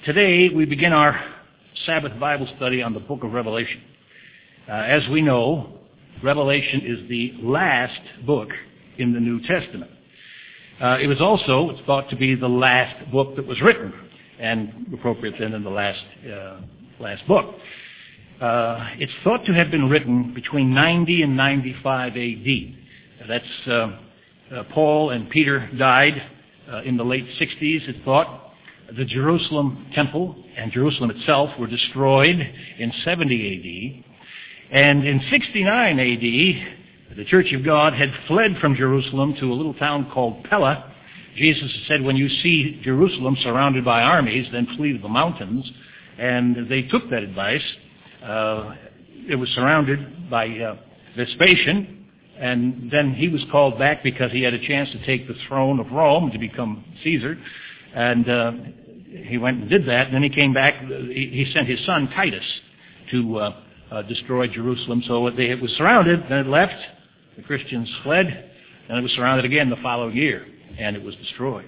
Today we begin our Sabbath Bible study on the book of Revelation. As we know, Revelation is the last book in the New Testament. It was also, it's thought to be the last book that was written, and appropriate then in the last book. It's thought to have been written between 90 and 95 A.D. That's Paul and Peter died in the late 60s, it's thought. The Jerusalem temple and Jerusalem itself were destroyed in 70 A.D. And in 69 A.D., the Church of God had fled from Jerusalem to a little town called Pella. Jesus said, when you see Jerusalem surrounded by armies, then flee to the mountains. And they took that advice. It was surrounded by Vespasian, and then he was called back because he had a chance to take the throne of Rome to become Caesar. And he went and did that, and then he came back. He sent his son Titus to destroy Jerusalem. So it was surrounded, then it left. The Christians fled, and it was surrounded again the following year, and it was destroyed.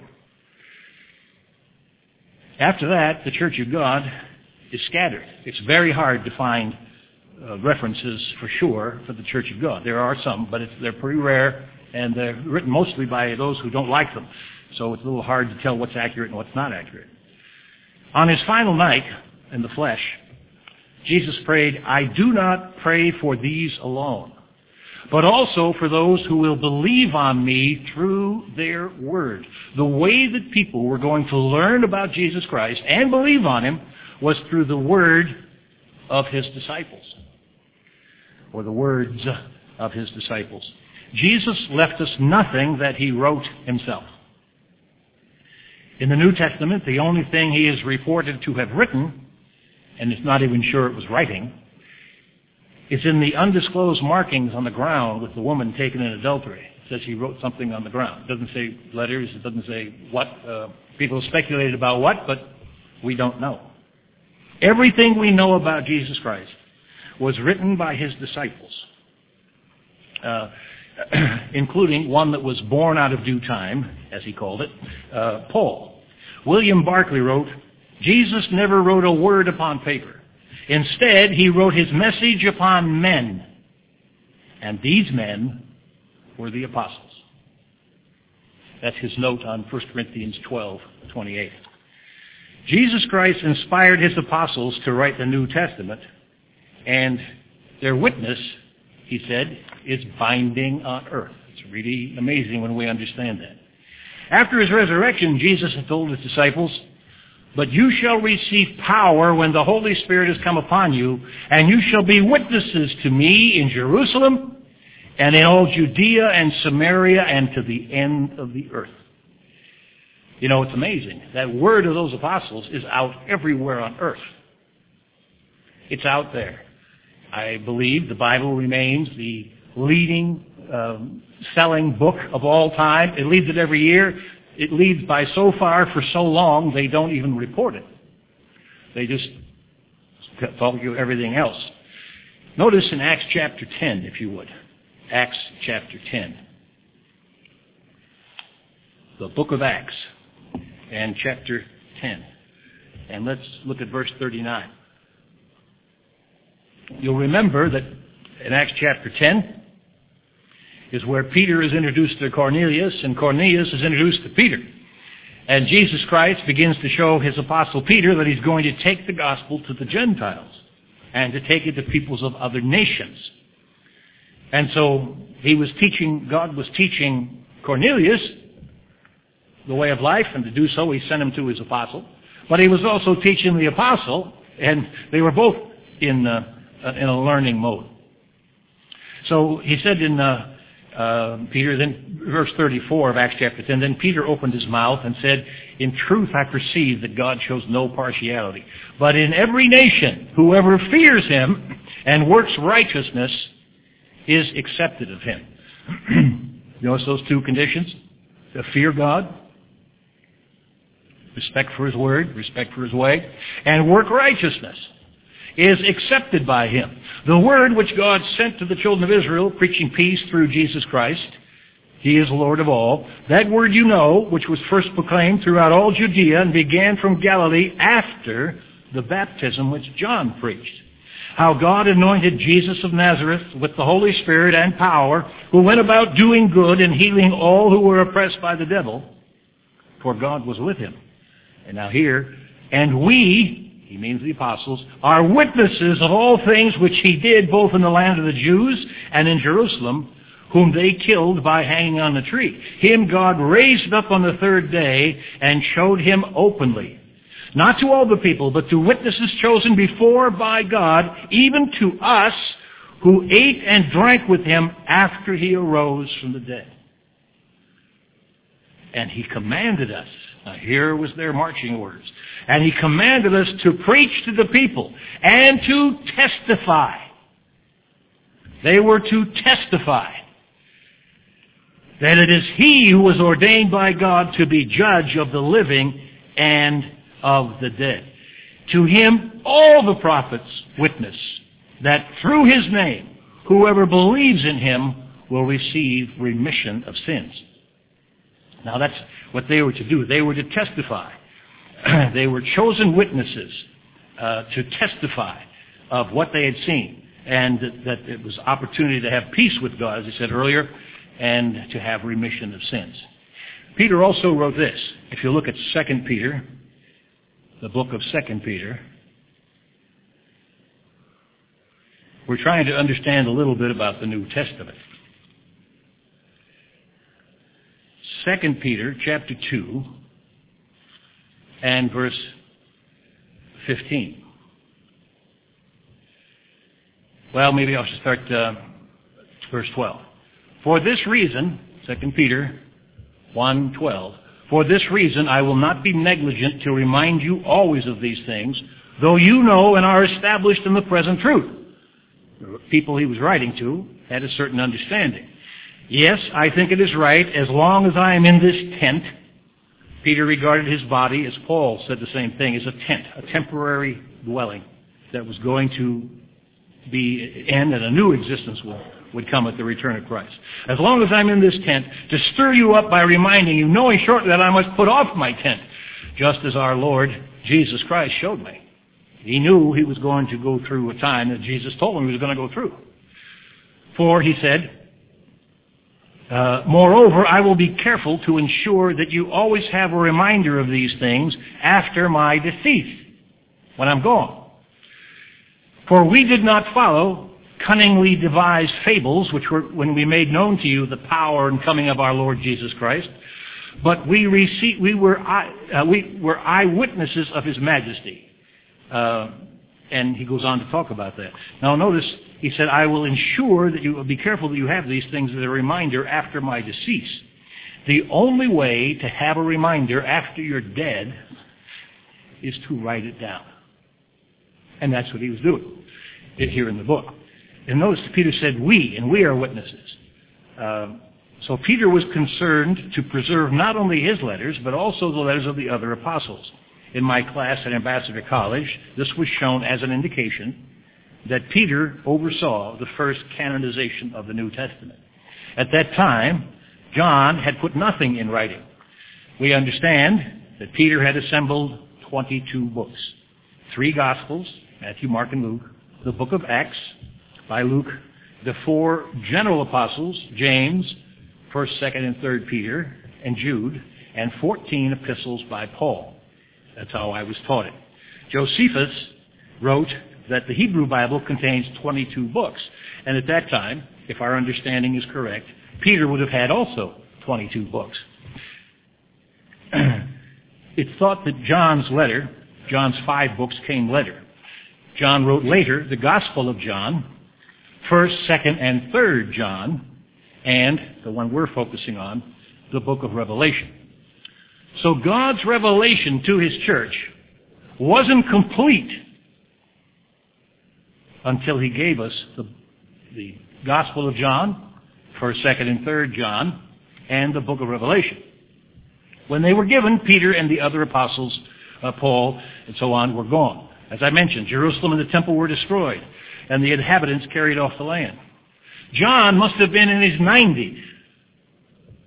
After that, the Church of God is scattered. It's very hard to find references for sure for the Church of God. There are some, but they're pretty rare, and they're written mostly by those who don't like them. So it's a little hard to tell what's accurate and what's not accurate. On his final night in the flesh, Jesus prayed, I do not pray for these alone, but also for those who will believe on me through their word. The way that people were going to learn about Jesus Christ and believe on him was through the word of his disciples, or the words of his disciples. Jesus left us nothing that he wrote himself. In the New Testament, the only thing he is reported to have written, and it's not even sure it was writing, is in the undisclosed markings on the ground with the woman taken in adultery. It says he wrote something on the ground. It doesn't say letters, it doesn't say what. People speculated about what, but we don't know. Everything we know about Jesus Christ was written by his disciples, including one that was born out of due time, as he called it, Paul. William Barclay wrote, Jesus never wrote a word upon paper. Instead, he wrote his message upon men. And these men were the apostles. That's his note on 1 Corinthians 12:28. Jesus Christ inspired his apostles to write the New Testament, and their witness, he said, is binding on earth. It's really amazing when we understand that. After his resurrection, Jesus had told his disciples, but you shall receive power when the Holy Spirit has come upon you, and you shall be witnesses to me in Jerusalem and in all Judea and Samaria and to the end of the earth. You know, it's amazing. That word of those apostles is out everywhere on earth. It's out there. I believe the Bible remains the leading selling book of all time. It leads it every year. It leads by so far for so long they don't even report it. They just talk you everything else. Notice in Acts chapter 10, if you would. Acts chapter 10. The book of Acts and chapter 10. And let's look at verse 39. You'll remember that in Acts chapter 10 is where Peter is introduced to Cornelius, and Cornelius is introduced to Peter. And Jesus Christ begins to show his apostle Peter that he's going to take the gospel to the Gentiles and to take it to peoples of other nations. And so God was teaching Cornelius the way of life, and to do so he sent him to his apostle. But he was also teaching the apostle, and they were both in a learning mode. So he said in Peter, then verse 34 of Acts chapter 10, then Peter opened his mouth and said, in truth I perceive that God shows no partiality, but in every nation whoever fears him and works righteousness is accepted of him. You notice those two conditions? To fear God, respect for his word, respect for his way, and work righteousness is accepted by him. The word which God sent to the children of Israel, preaching peace through Jesus Christ, He is Lord of all. That word you know, which was first proclaimed throughout all Judea and began from Galilee after the baptism which John preached. How God anointed Jesus of Nazareth with the Holy Spirit and power, who went about doing good and healing all who were oppressed by the devil, for God was with him. And now here, and we, he means the apostles, are witnesses of all things which he did both in the land of the Jews and in Jerusalem, whom they killed by hanging on the tree. Him God raised up on the third day and showed him openly, not to all the people, but to witnesses chosen before by God, even to us who ate and drank with him after he arose from the dead. And he commanded us, now here was their marching orders, and he commanded us to preach to the people and to testify. They were to testify that it is he who was ordained by God to be judge of the living and of the dead. To him all the prophets witness that through his name whoever believes in him will receive remission of sins. Now that's what they were to do. They were to testify. They were chosen witnesses to testify of what they had seen, and that it was opportunity to have peace with God, as I said earlier, and to have remission of sins. Peter also wrote this. If you look at 2 Peter, the book of 2 Peter, we're trying to understand a little bit about the New Testament. 2 Peter chapter 2 and verse 15. Well, maybe I should start verse 12. For this reason, 2 Peter 1:12, for this reason I will not be negligent to remind you always of these things, though you know and are established in the present truth. The people he was writing to had a certain understanding. Yes, I think it is right, as long as I am in this tent. Peter regarded his body, as Paul said the same thing, as a tent, a temporary dwelling that was going to be end and a new existence would come at the return of Christ. As long as I'm in this tent, to stir you up by reminding you, knowing shortly that I must put off my tent, just as our Lord Jesus Christ showed me. He knew he was going to go through a time that Jesus told him he was going to go through. For, he said, moreover, I will be careful to ensure that you always have a reminder of these things after my decease, when I'm gone. For we did not follow cunningly devised fables, which were when we made known to you the power and coming of our Lord Jesus Christ, but we were eyewitnesses of his majesty. And he goes on to talk about that. Now notice, he said, I will ensure that you will be careful that you have these things as a reminder after my decease. The only way to have a reminder after you're dead is to write it down. And that's what he was doing here in the book. And notice Peter said we, and we are witnesses. So Peter was concerned to preserve not only his letters, but also the letters of the other apostles. In my class at Ambassador College, this was shown as an indication that Peter oversaw the first canonization of the New Testament. At that time, John had put nothing in writing. We understand that Peter had assembled 22 books. 3 Gospels, Matthew, Mark, and Luke, the book of Acts by Luke, the 4 general apostles, James, 1st, 2nd, and 3rd Peter, and Jude, and 14 epistles by Paul. That's how I was taught it. Josephus wrote that the Hebrew Bible contains 22 books. And at that time, if our understanding is correct, Peter would have had also 22 books. It's thought that John's 5 books came later. John wrote later the Gospel of John, 1st, 2nd, and 3rd John, and the one we're focusing on, the book of Revelation. So God's revelation to his church wasn't complete until he gave us the Gospel of John, 1st, 2nd, and 3rd John, and the book of Revelation. When they were given, Peter and the other apostles, Paul, and so on, were gone. As I mentioned, Jerusalem and the temple were destroyed, and the inhabitants carried off the land. John must have been in his 90s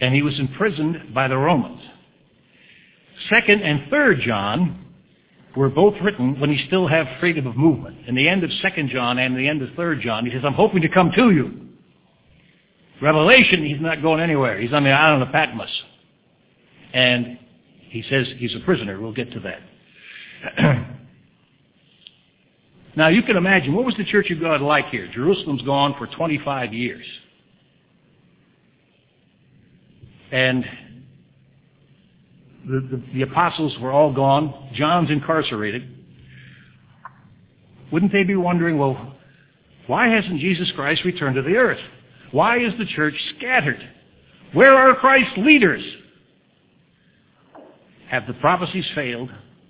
and he was imprisoned by the Romans. 2nd and 3rd John were both written when he still had freedom of movement. In the end of 2nd John and the end of 3rd John, he says, I'm hoping to come to you. Revelation, he's not going anywhere. He's on the island of Patmos. And he says he's a prisoner. We'll get to that. Now, you can imagine, what was the Church of God like here? Jerusalem's gone for 25 years. And the apostles were all gone. John's incarcerated. Wouldn't they be wondering, well, why hasn't Jesus Christ returned to the earth? Why is the church scattered? Where are Christ's leaders? Have the prophecies failed?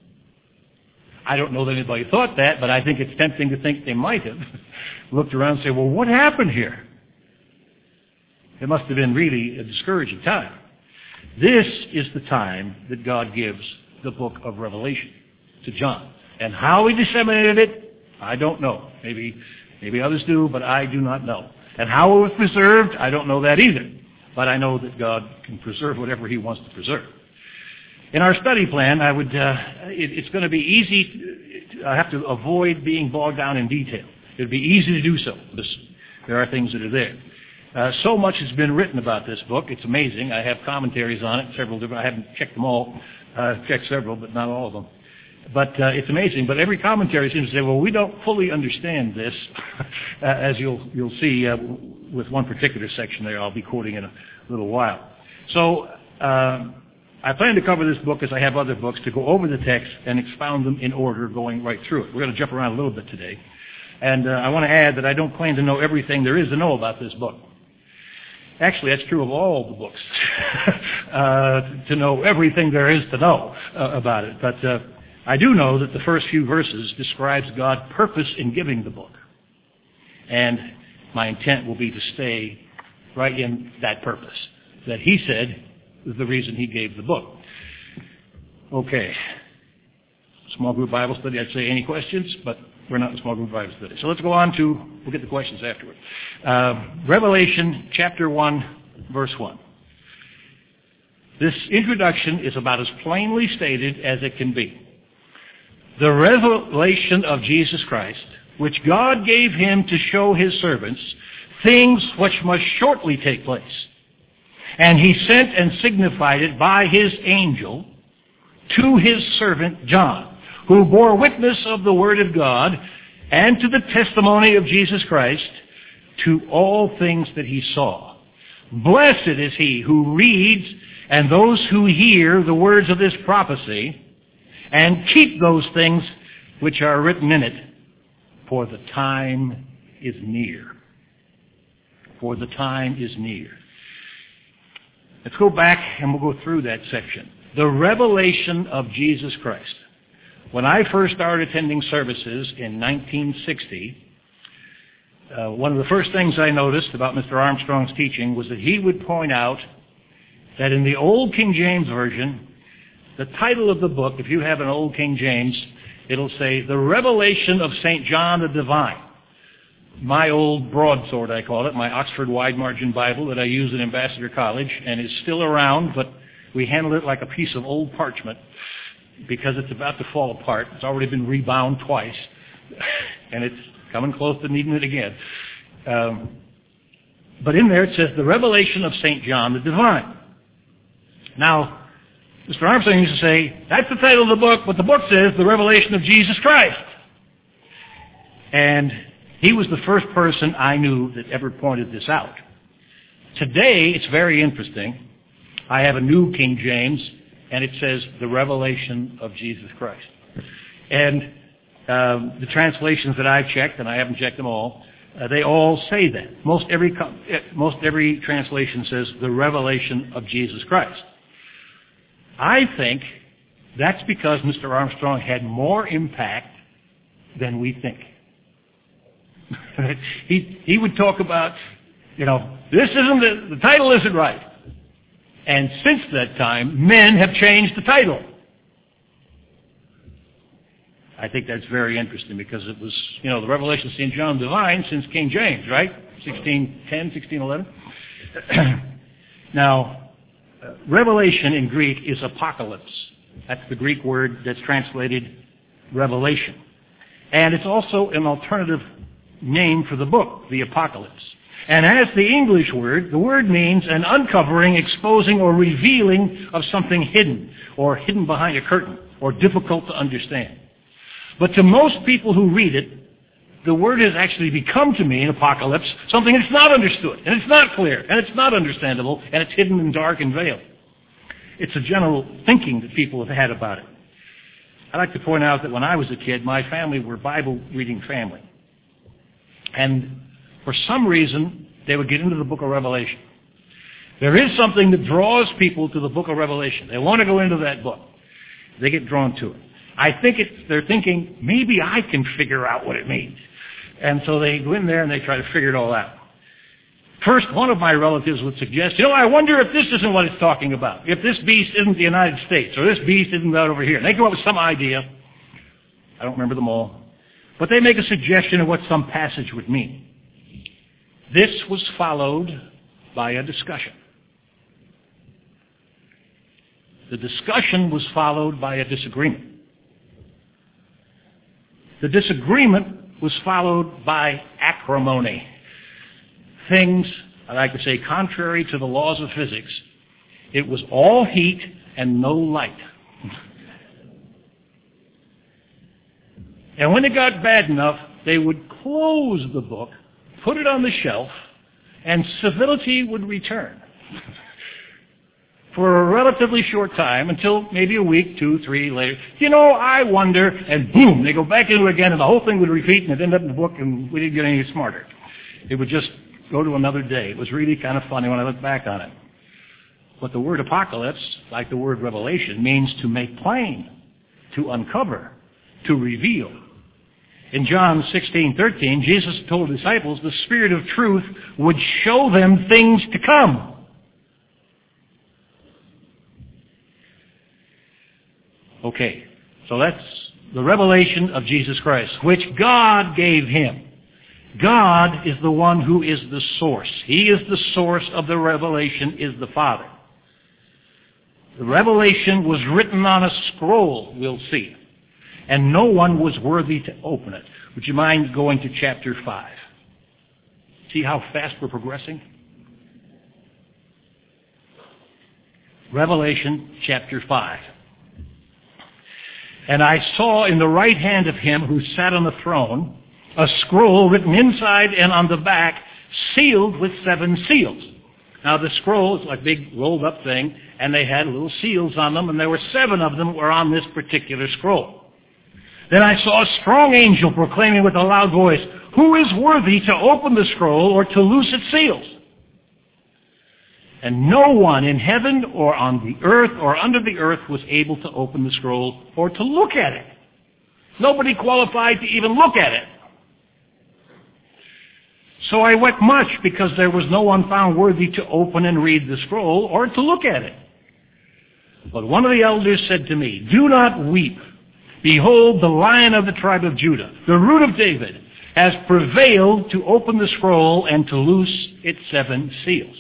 I don't know that anybody thought that, but I think it's tempting to think they might have looked around and said, well, what happened here? It must have been really a discouraging time. This is the time that God gives the book of Revelation to John. And how he disseminated it, I don't know. Maybe others do, but I do not know. And how it was preserved, I don't know that either. But I know that God can preserve whatever he wants to preserve. In our study plan, it's going to be easy. I have to avoid being bogged down in detail. It would be easy to do so, because there are things that are there. So much has been written about this book. It's amazing. I have commentaries on it, several different. I haven't checked them all. I've checked several, but not all of them. But it's amazing. But every commentary seems to say, well, we don't fully understand this, as you'll see with one particular section there I'll be quoting in a little while. So I plan to cover this book, as I have other books, to go over the text and expound them in order, going right through it. We're going to jump around a little bit today. And I want to add that I don't claim to know everything there is to know about this book. Actually, that's true of all the books, to know everything there is to know about it. But I do know that the first few verses describes God's purpose in giving the book. And my intent will be to stay right in that purpose that he said is the reason he gave the book. Okay. Small group Bible study, I'd say any questions, but we're not in small group Bible study. So let's go on we'll get the questions afterward. Revelation chapter 1, verse 1. This introduction is about as plainly stated as it can be. The revelation of Jesus Christ, which God gave him to show his servants things which must shortly take place. And he sent and signified it by his angel to his servant John, who bore witness of the word of God and to the testimony of Jesus Christ, to all things that he saw. Blessed is he who reads and those who hear the words of this prophecy and keep those things which are written in it, for the time is near. For the time is near. Let's go back and we'll go through that section. The revelation of Jesus Christ. When I first started attending services in 1960, one of the first things I noticed about Mr. Armstrong's teaching was that he would point out that in the Old King James Version, the title of the book, if you have an Old King James, it'll say, The Revelation of St. John the Divine. My old broadsword, I call it, my Oxford Wide Margin Bible that I use at Ambassador College, and is still around, but we handle it like a piece of old parchment because it's about to fall apart. It's already been rebound twice, and it's coming close to needing it again. But in there it says, The Revelation of St. John the Divine. Now, Mr. Armstrong used to say, that's the title of the book, but the book says The Revelation of Jesus Christ. And he was the first person I knew that ever pointed this out. Today, it's very interesting. I have a new King James, and it says The Revelation of Jesus Christ. And the translations that I've checked, and I haven't checked them all, they all say that. Most every translation says The Revelation of Jesus Christ. I think that's because Mr. Armstrong had more impact than we think. He would talk about, this isn't the title isn't right. And since that time, men have changed the title. I think that's very interesting because it was, the Revelation of St. John Divine since King James, right? 1610, 1611. Now, Revelation in Greek is apocalypse. That's the Greek word that's translated revelation. And it's also an alternative name for the book, the apocalypse. And as the English word, the word means an uncovering, exposing, or revealing of something hidden, or hidden behind a curtain, or difficult to understand. But to most people who read it, the word has actually become to mean, apocalypse, something that's not understood, and it's not clear, and it's not understandable, and it's hidden and dark and veiled. It's a general thinking that people have had about it. I'd like to point out that when I was a kid, my family were a Bible-reading family. And for some reason, they would get into the book of Revelation. There is something that draws people to the book of Revelation. They want to go into that book. They get drawn to it. I think they're thinking, maybe I can figure out what it means. And so they go in there and they try to figure it all out. First, one of my relatives would suggest, I wonder if this isn't what it's talking about. If this beast isn't the United States, or this beast isn't out over here. And they come up with some idea. I don't remember them all. But they make a suggestion of what some passage would mean. This was followed by a discussion. The discussion was followed by a disagreement. The disagreement was followed by acrimony. Things, I like to say, contrary to the laws of physics. It was all heat and no light. And when it got bad enough, they would close the book, put it on the shelf, and civility would return. For a relatively short time, until maybe a week, 2, 3 later. I wonder, and boom, they go back into it again, and the whole thing would repeat, and it ended up in the book, and we didn't get any smarter. It would just go to another day. It was really kind of funny when I look back on it. But the word apocalypse, like the word revelation, means to make plain, to uncover, to reveal. In John 16:13, Jesus told the disciples the Spirit of truth would show them things to come. Okay, so that's the revelation of Jesus Christ, which God gave him. God is the one who is the source. He is the source of the revelation, is the Father. The revelation was written on a scroll, we'll see. And no one was worthy to open it. Would you mind going to chapter 5? See how fast we're progressing? Revelation chapter 5. And I saw in the right hand of him who sat on the throne a scroll written inside and on the back, sealed with 7 seals. Now the scroll is like a big rolled up thing, and they had little seals on them, and there were 7 of them were on this particular scroll. Then I saw a strong angel proclaiming with a loud voice, "Who is worthy to open the scroll or to loose its seals?" And no one in heaven or on the earth or under the earth was able to open the scroll or to look at it. Nobody qualified to even look at it. So I wept much because there was no one found worthy to open and read the scroll or to look at it. But one of the elders said to me, "Do not weep. Behold, the Lion of the tribe of Judah, the Root of David, has prevailed to open the scroll and to loose its 7 seals."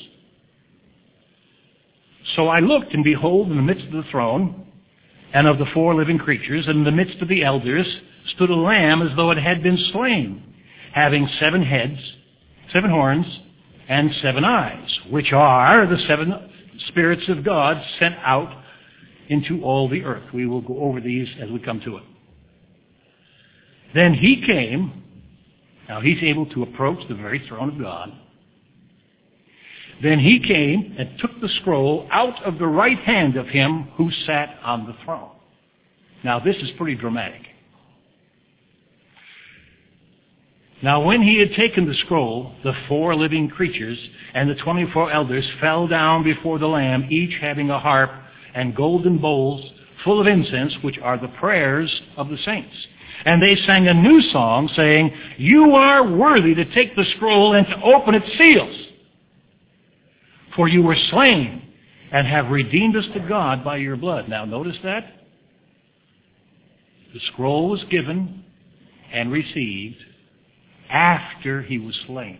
So I looked, and behold, in the midst of the throne and of the 4 living creatures, and in the midst of the elders, stood a lamb as though it had been slain, having 7 heads, 7 horns, and 7 eyes, which are the 7 spirits of God sent out into all the earth. We will go over these as we come to it. Then he came. Now he's able to approach the very throne of God. Then he came and took the scroll out of the right hand of him who sat on the throne. Now this is pretty dramatic. Now when he had taken the scroll, the 4 living creatures and the 24 elders fell down before the Lamb, each having a harp and golden bowls full of incense, which are the prayers of the saints. And they sang a new song, saying, "You are worthy to take the scroll and to open its seals. For you were slain and have redeemed us to God by your blood." Now notice that. The scroll was given and received after he was slain.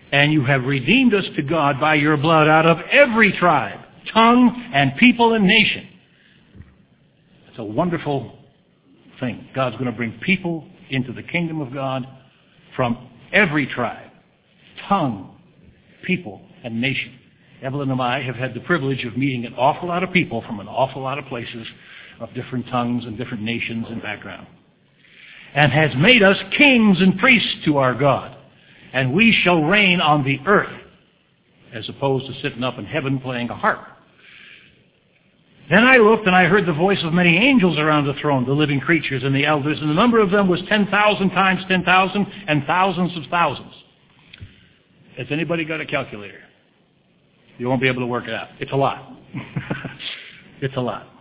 And you have redeemed us to God by your blood out of every tribe, tongue, and people and nation. It's a wonderful thing. God's going to bring people into the kingdom of God from every tribe, tongue, people, and nation. Evelyn and I have had the privilege of meeting an awful lot of people from an awful lot of places of different tongues and different nations and background. And has made us kings and priests to our God. And we shall reign on the earth, as opposed to sitting up in heaven playing a harp. Then I looked, and I heard the voice of many angels around the throne, the living creatures and the elders, and the number of them was 10,000 times 10,000 and thousands of thousands. Has anybody got a calculator? You won't be able to work it out. It's a lot. It's a lot.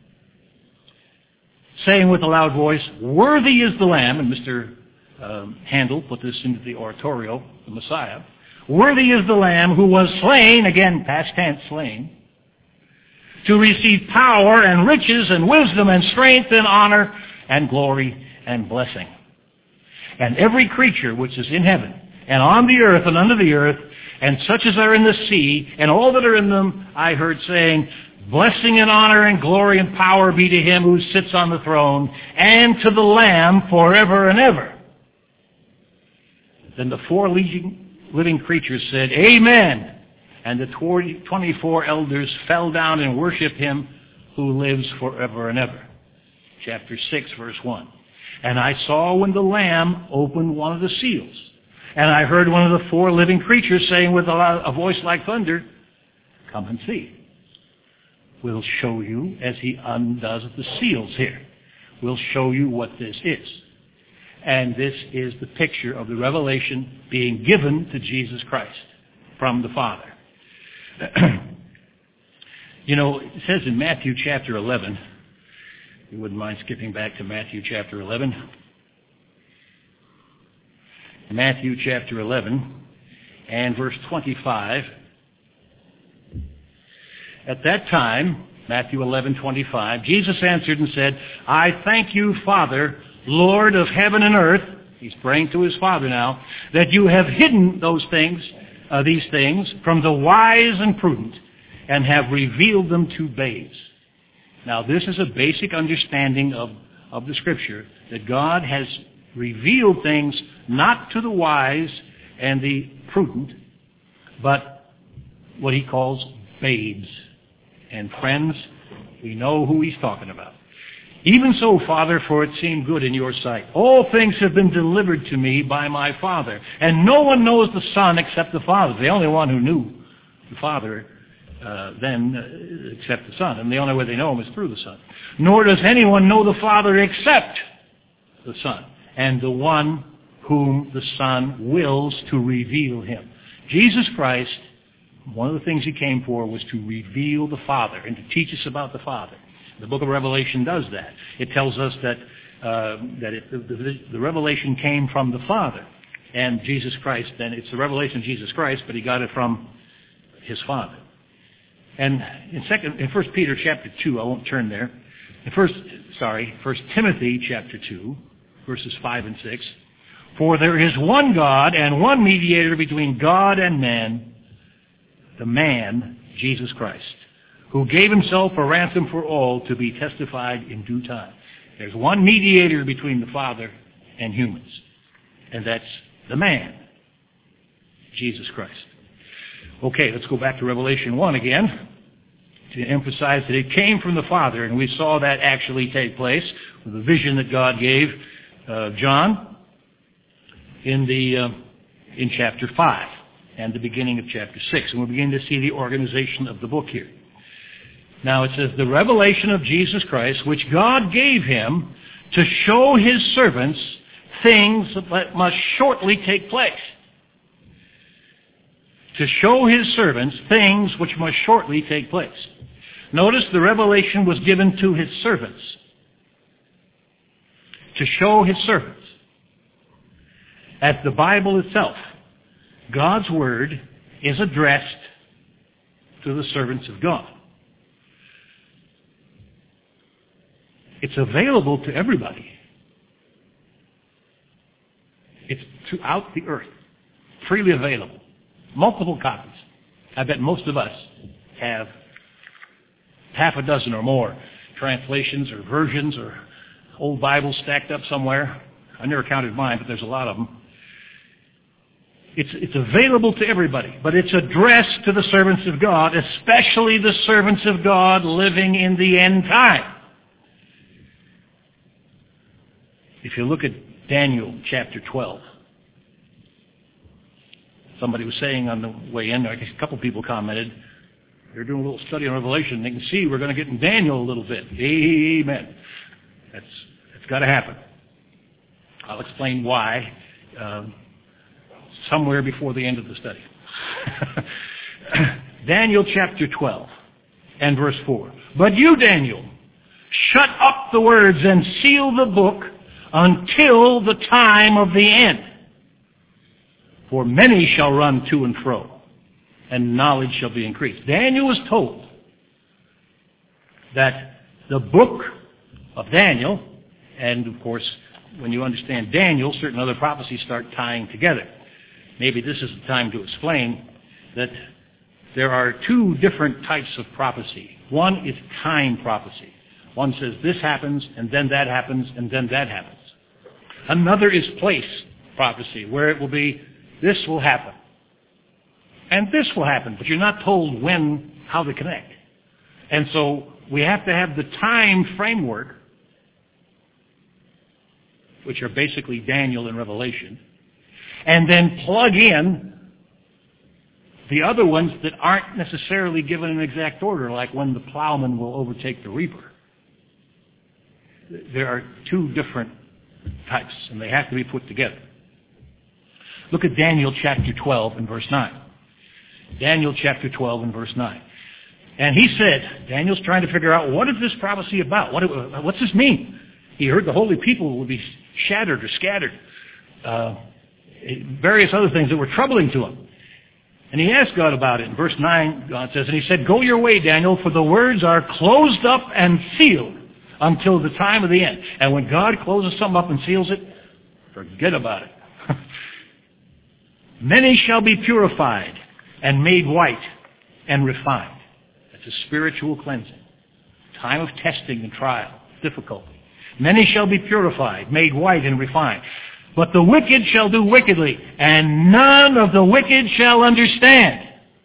Saying with a loud voice, "Worthy is the Lamb," and Mr. Handel put this into the oratorio, the Messiah. "Worthy is the Lamb who was slain," again, past tense, slain, "to receive power and riches and wisdom and strength and honor and glory and blessing. And every creature which is in heaven and on the earth and under the earth and such as are in the sea and all that are in them, I heard saying, blessing and honor and glory and power be to him who sits on the throne and to the Lamb forever and ever." Then the 4 living creatures said, "Amen." And the 24 elders fell down and worshiped him who lives forever and ever. Chapter 6, verse 1. "And I saw when the Lamb opened one of the seals. And I heard one of the 4 living creatures saying with a voice like thunder, 'Come and see. We'll show you,'" as he undoes the seals here, "we'll show you what this is." And this is the picture of the revelation being given to Jesus Christ from the Father. You know, it says in Matthew chapter 11, you wouldn't mind skipping back to Matthew chapter 11. Matthew chapter 11 and verse 25. "At that time," Matthew 11:25, "Jesus answered and said, 'I thank you, Father, Lord of heaven and earth,'" he's praying to his Father now, "'that you have hidden these things from the wise and prudent and have revealed them to babes.'" Now this is a basic understanding of the Scripture, that God has revealed things not to the wise and the prudent, but what he calls babes. And friends, we know who he's talking about. "Even so, Father, for it seemed good in your sight. All things have been delivered to me by my Father, and no one knows the Son except the Father." The only one who knew the Father then except the Son, and the only way they know him is through the Son. "Nor does anyone know the Father except the Son, and the one whom the Son wills to reveal him." Jesus Christ, one of the things he came for was to reveal the Father and to teach us about the Father. The book of Revelation does that. It tells us that the revelation came from the Father and Jesus Christ. And it's the revelation of Jesus Christ, but he got it from his Father. And in 1 Peter chapter 2, I won't turn there. In 1 Timothy chapter 2, verses 5 and 6. "For there is one God and one mediator between God and man, the man, Jesus Christ, who gave himself a ransom for all to be testified in due time." There's one mediator between the Father and humans, and that's the man, Jesus Christ. Okay, let's go back to Revelation 1 again to emphasize that it came from the Father, and we saw that actually take place with the vision that God gave John in chapter 5 and the beginning of chapter 6. And we're beginning to see the organization of the book here. Now it says, "The revelation of Jesus Christ, which God gave him to show his servants things that must shortly take place." To show his servants things which must shortly take place. Notice the revelation was given to his servants. To show his servants. As the Bible itself, God's Word is addressed to the servants of God. It's available to everybody. It's throughout the earth, freely available. multiple copies. I bet most of us have half a dozen or more translations or versions or old Bibles stacked up somewhere. I never counted mine, but there's a lot of them. It's available to everybody, but it's addressed to the servants of God, especially the servants of God living in the end time. If you look at Daniel chapter 12, somebody was saying on the way in, I guess a couple people commented, they're doing a little study on Revelation, they can see we're going to get in Daniel a little bit. Amen. That's got to happen. I'll explain why somewhere before the end of the study. Daniel chapter 12 and verse 4. But you, Daniel, shut up the words and seal the book until the time of the end. For many shall run to and fro, and knowledge shall be increased. Daniel was told that the book of Daniel, and of course, when you understand Daniel, certain other prophecies start tying together. Maybe this is the time to explain that there are two different types of prophecy. One is time prophecy. One says this happens, and then that happens, and then that happens. Another is place prophecy, where it will be, this will happen, and this will happen, but you're not told when, how to connect. And so we have to have the time framework, which are basically Daniel and Revelation, and then plug in the other ones that aren't necessarily given in exact order, like when the plowman will overtake the reaper. There are two different types, and they have to be put together. Look at Daniel chapter 12 and verse 9. Daniel chapter 12 and verse 9. And he said, Daniel's trying to figure out, what is this prophecy about? What's this mean? He heard the holy people would be shattered or scattered. Various other things that were troubling to him. And he asked God about it. In verse 9, God says, and he said, go your way, Daniel, for the words are closed up and sealed until the time of the end. And when God closes something up and seals it, forget about it. Many shall be purified and made white and refined. That's a spiritual cleansing. Time of testing and trial, difficulty. Many shall be purified, made white and refined. But the wicked shall do wickedly, and none of the wicked shall understand.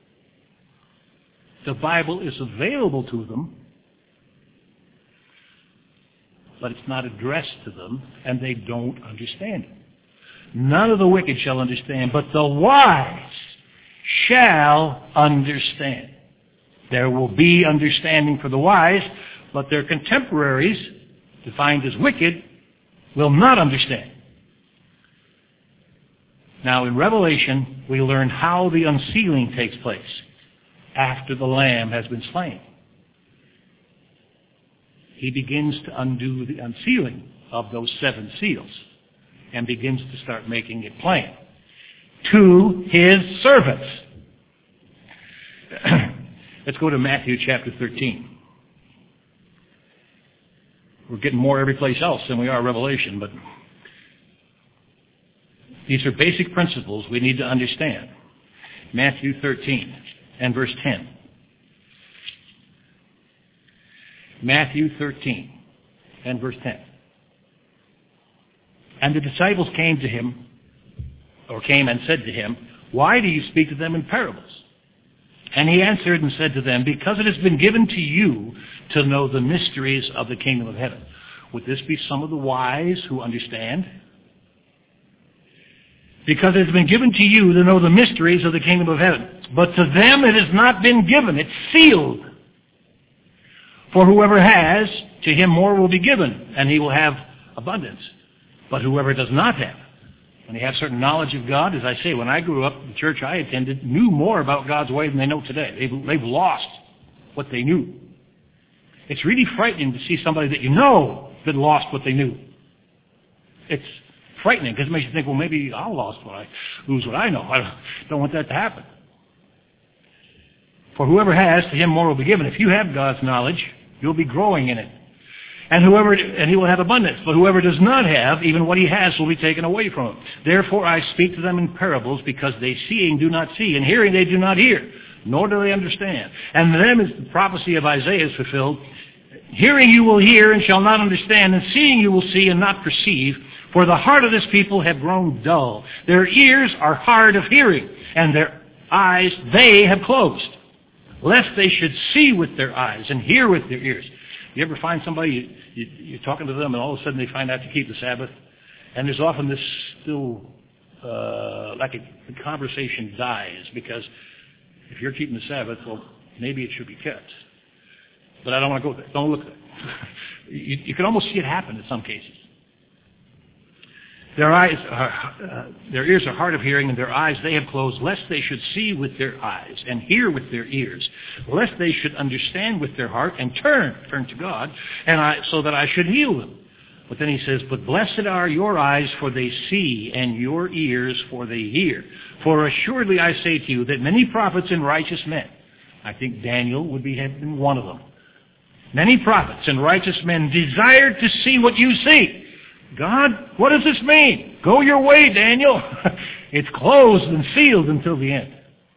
The Bible is available to them, but it's not addressed to them, and they don't understand it. None of the wicked shall understand, but the wise shall understand. There will be understanding for the wise, but their contemporaries, defined as wicked, will not understand. Now, in Revelation, we learn how the unsealing takes place after the Lamb has been slain. He begins to undo the unsealing of those 7 seals and begins to start making it plain to his servants. Let's go to Matthew chapter 13. We're getting more every place else than we are Revelation, but these are basic principles we need to understand. Matthew 13 and verse 10. Matthew 13 and verse 10. And the disciples came and said to him, why do you speak to them in parables? And he answered and said to them, because it has been given to you to know the mysteries of the kingdom of heaven. Would this be some of the wise who understand? Because it has been given to you to know the mysteries of the kingdom of heaven. But to them it has not been given. It's sealed. For whoever has, to him more will be given, and he will have abundance. But whoever does not have, when they have certain knowledge of God, as I say, when I grew up, the church I attended knew more about God's way than they know today. They've lost what they knew. It's really frightening to see somebody that you know that lost what they knew. It's frightening because it makes you think, well, maybe I'll lose what I know. I don't want that to happen. For whoever has, to him more will be given. If you have God's knowledge, you'll be growing in it. and he will have abundance. But whoever does not have, even what he has will be taken away from him. Therefore I speak to them in parables, because they seeing do not see, and hearing they do not hear, nor do they understand. And to them is the prophecy of Isaiah is fulfilled. Hearing you will hear and shall not understand, and seeing you will see and not perceive. For the heart of this people have grown dull. Their ears are hard of hearing, and their eyes they have closed, lest they should see with their eyes and hear with their ears. You ever find somebody, you're talking to them, and all of a sudden they find out to keep the Sabbath? And there's often this still, the conversation dies, because if you're keeping the Sabbath, well, maybe it should be kept. But I don't want to go there. Don't look there. You can almost see it happen in some cases. Their ears are hard of hearing, and their eyes they have closed, lest they should see with their eyes and hear with their ears, lest they should understand with their heart and turn to God, so that I should heal them. But then he says, but blessed are your eyes, for they see, and your ears, for they hear. For assuredly I say to you that many prophets and righteous men, I think Daniel would have been one of them, many prophets and righteous men desired to see what you see. God, what does this mean? Go your way, Daniel. It's closed and sealed until the end.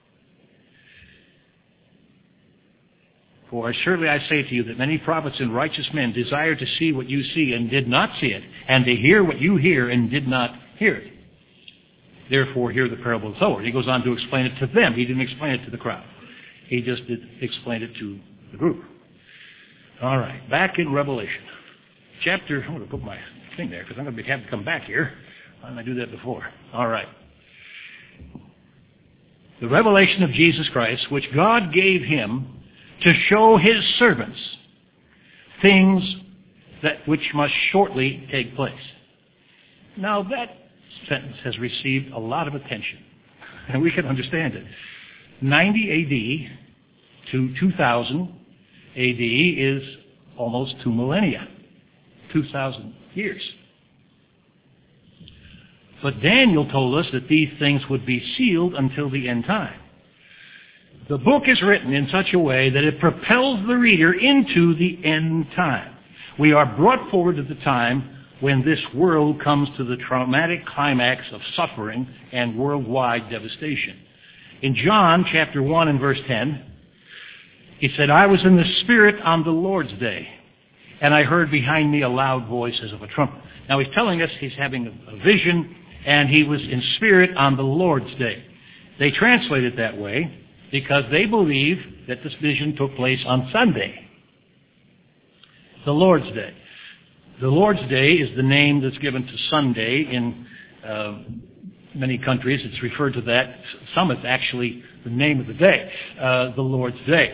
For surely I say to you that many prophets and righteous men desire to see what you see and did not see it, and to hear what you hear and did not hear it. Therefore hear the parable of the sower. He goes on to explain it to them. He didn't explain it to the crowd. He just explained it to the group. All right, back in Revelation. I'm going to put my thing there, because I'm going to have to come back here. Why didn't I do that before? All right. The revelation of Jesus Christ, which God gave him to show his servants things which must shortly take place. Now that sentence has received a lot of attention, and we can understand it. 90 AD to 2000 AD is almost 2 millennia, 2,000 years. But Daniel told us that these things would be sealed until the end time. The book is written in such a way that it propels the reader into the end time. We are brought forward to the time when this world comes to the traumatic climax of suffering and worldwide devastation. In John chapter 1 and verse 10, he said, I was in the Spirit on the Lord's day, and I heard behind me a loud voice as of a trumpet. Now he's telling us he's having a vision, and he was in spirit on the Lord's day. They translate it that way because they believe that this vision took place on Sunday, the Lord's day. The Lord's day is the name that's given to Sunday in many countries. It's referred to that. Some it's actually the name of the day, the Lord's day.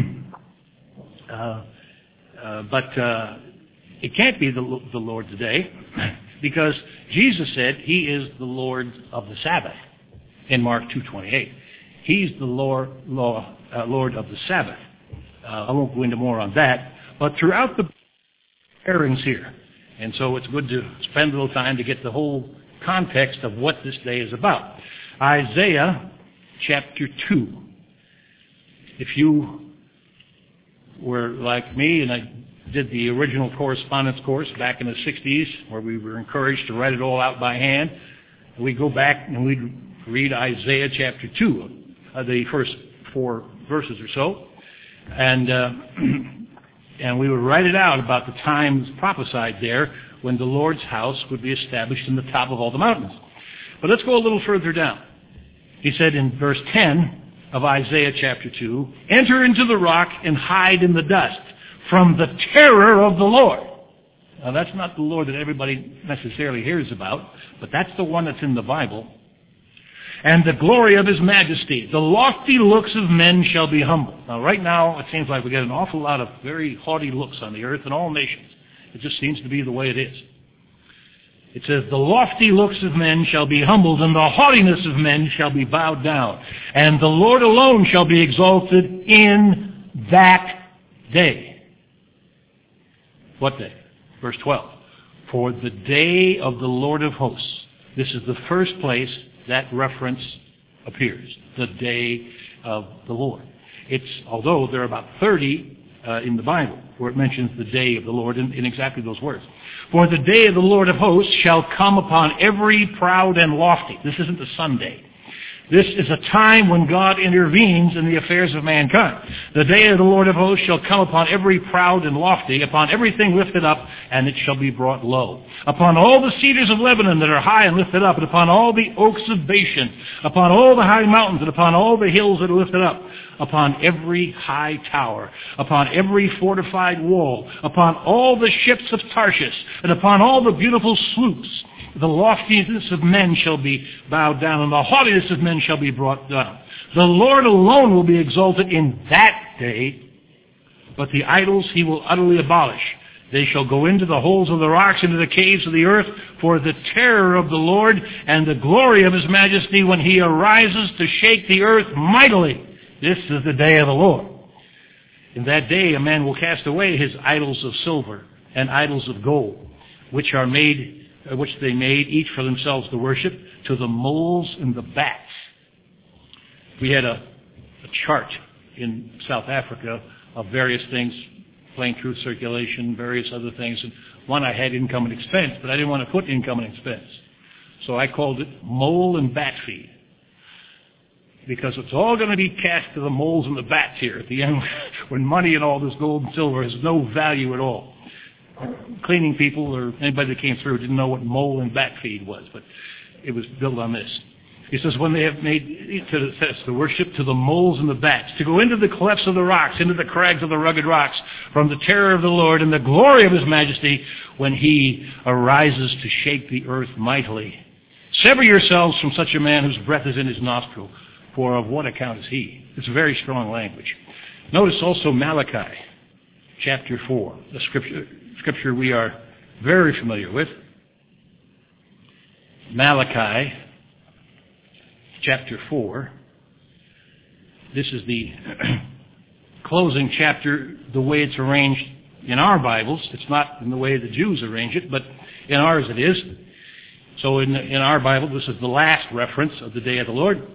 But it can't be the Lord's day, because Jesus said he is the Lord of the Sabbath in Mark 2:28. He's the Lord of the Sabbath. I won't go into more on that, but throughout the pairings here, and so it's good to spend a little time to get the whole context of what this day is about. Isaiah chapter 2. If you were like me, and I did the original correspondence course back in the 60s, where we were encouraged to write it all out by hand, we'd go back and we'd read Isaiah chapter 2, the first 4 verses or so, and we would write it out about the times prophesied there when the Lord's house would be established in the top of all the mountains. But let's go a little further down. He said in verse 10 of Isaiah chapter 2, enter into the rock and hide in the dust from the terror of the Lord. Now that's not the Lord that everybody necessarily hears about, but that's the one that's in the Bible. And the glory of his majesty. The lofty looks of men shall be humbled. Now right now it seems like we get an awful lot of very haughty looks on the earth in all nations. It just seems to be the way it is. It says, the lofty looks of men shall be humbled, and the haughtiness of men shall be bowed down. And the Lord alone shall be exalted in that day. What day? Verse 12. For the day of the Lord of hosts. This is the first place that reference appears. The day of the Lord. Although there are about 30 in the Bible, where it mentions the day of the Lord in exactly those words. For the day of the Lord of hosts shall come upon every proud and lofty. This isn't the Sunday. This is a time when God intervenes in the affairs of mankind. The day of the Lord of hosts shall come upon every proud and lofty, upon everything lifted up, and it shall be brought low. Upon all the cedars of Lebanon that are high and lifted up, and upon all the oaks of Bashan, upon all the high mountains, and upon all the hills that are lifted up, upon every high tower, upon every fortified wall, upon all the ships of Tarshish, and upon all the beautiful sloops. The loftiness of men shall be bowed down, and the haughtiness of men shall be brought down. The Lord alone will be exalted in that day, but the idols he will utterly abolish. They shall go into the holes of the rocks, into the caves of the earth, for the terror of the Lord and the glory of his majesty when he arises to shake the earth mightily. This is the day of the Lord. In that day a man will cast away his idols of silver and idols of gold, which they made each for themselves to worship, to the moles and the bats. We had a chart in South Africa of various things playing through circulation, various other things. And one I had income and expense, but I didn't want to put income and expense. So I called it mole and bat feed. Because it's all going to be cast to the moles and the bats here at the end, when money and all this gold and silver has no value at all. Cleaning people or anybody that came through didn't know what mole and bat feed was, but it was built on this. He says, when they have made to worship to the moles and the bats, to go into the clefts of the rocks, into the crags of the rugged rocks, from the terror of the Lord and the glory of his majesty, when he arises to shake the earth mightily. Sever yourselves from such a man whose breath is in his nostril, for of what account is he? It's very strong language. Notice also Malachi, chapter 4, the scripture we are very familiar with. Malachi, chapter 4. This is the closing chapter, the way it's arranged in our Bibles. It's not in the way the Jews arrange it, but in ours it is. So in our Bible, this is the last reference of the day of the Lord.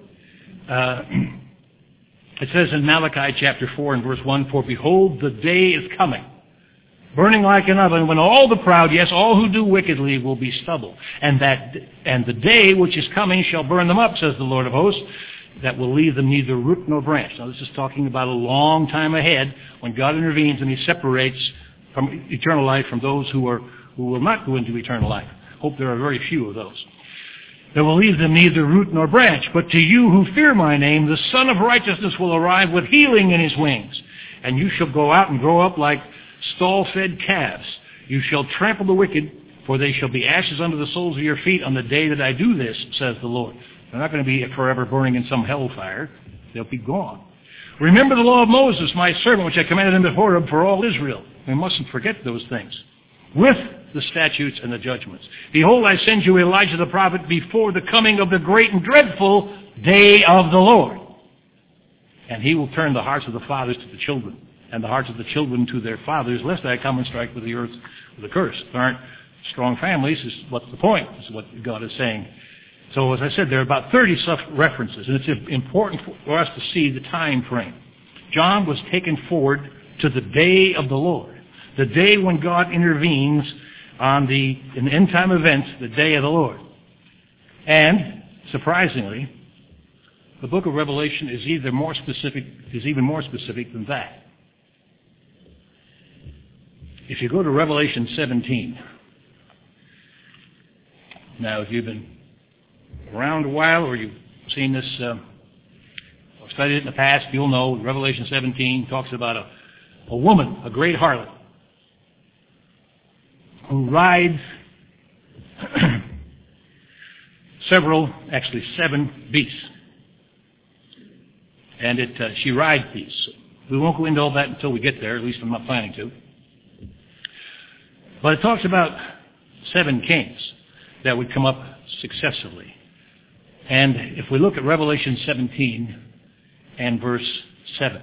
It says in Malachi chapter 4 and verse 1, for behold, the day is coming, burning like an oven, when all the proud, yes, all who do wickedly, will be stubble. And the day which is coming shall burn them up, says the Lord of hosts, that will leave them neither root nor branch. Now this is talking about a long time ahead, when God intervenes and he separates from eternal life from those who will not go into eternal life. Hope there are very few of those. That will leave them neither root nor branch. But to you who fear my name, the Son of Righteousness will arrive with healing in his wings. And you shall go out and grow up like stall-fed calves. You shall trample the wicked, for they shall be ashes under the soles of your feet on the day that I do this, says the Lord. They're not going to be forever burning in some hellfire. They'll be gone. Remember the law of Moses, my servant, which I commanded him at Horeb for all Israel. We mustn't forget those things. With the statutes and the judgments. Behold, I send you Elijah the prophet before the coming of the great and dreadful day of the Lord. And he will turn the hearts of the fathers to the children, and the hearts of the children to their fathers, lest I come and strike with the earth with a curse. There aren't strong families, is what's the point, is what God is saying. So as I said, there are about 30 such references, and it's important for us to see the time frame. John was taken forward to the day of the Lord, the day when God intervenes in end-time events, the day of the Lord. And, surprisingly, the book of Revelation is even more specific than that. If you go to Revelation 17, now if you've been around a while or you've seen this or studied it in the past, you'll know Revelation 17 talks about a woman, a great harlot, who rides 7 beasts. And she rides these. We won't go into all that until we get there, at least I'm not planning to. But it talks about 7 kings that would come up successively. And if we look at Revelation 17 and verse 7,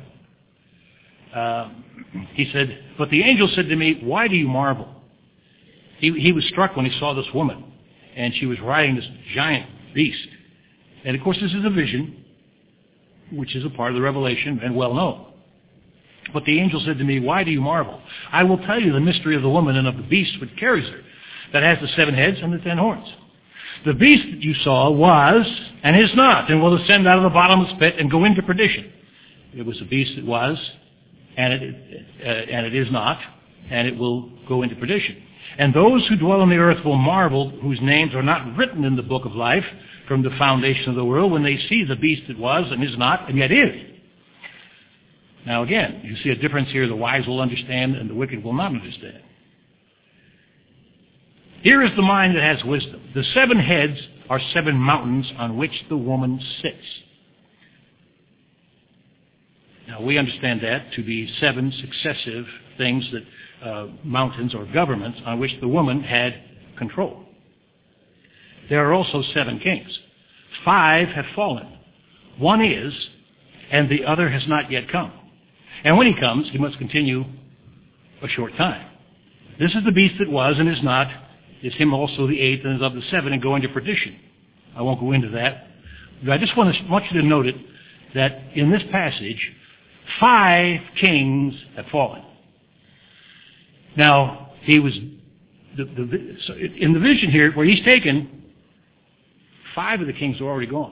he said, but the angel said to me, why do you marvel? He was struck when he saw this woman, and she was riding this giant beast. And of course this is a vision, which is a part of the revelation and well known. But the angel said to me, why do you marvel? I will tell you the mystery of the woman and of the beast which carries her, that has the 7 heads and the 10 horns. The beast that you saw was and is not, and will ascend out of the bottomless pit and go into perdition. It was a beast that was, and it is not, and it will go into perdition. And those who dwell on the earth will marvel, whose names are not written in the book of life from the foundation of the world, when they see the beast that was and is not, and yet is. Now again, you see a difference here. The wise will understand and the wicked will not understand. Here is the mind that has wisdom. The 7 heads are 7 mountains on which the woman sits. Now we understand that to be 7 successive things that mountains or governments on which the woman had control. There are also 7 kings. 5 have fallen. 1 is, and the other has not yet come. And when he comes, he must continue a short time. This is the beast that was and is not. Is him also the 8th and is of the 7 and go into perdition. I won't go into that. But I just want you to note it, that in this passage, 5 kings have fallen. Now, he was, in the vision here, where he's taken, 5 of the kings are already gone.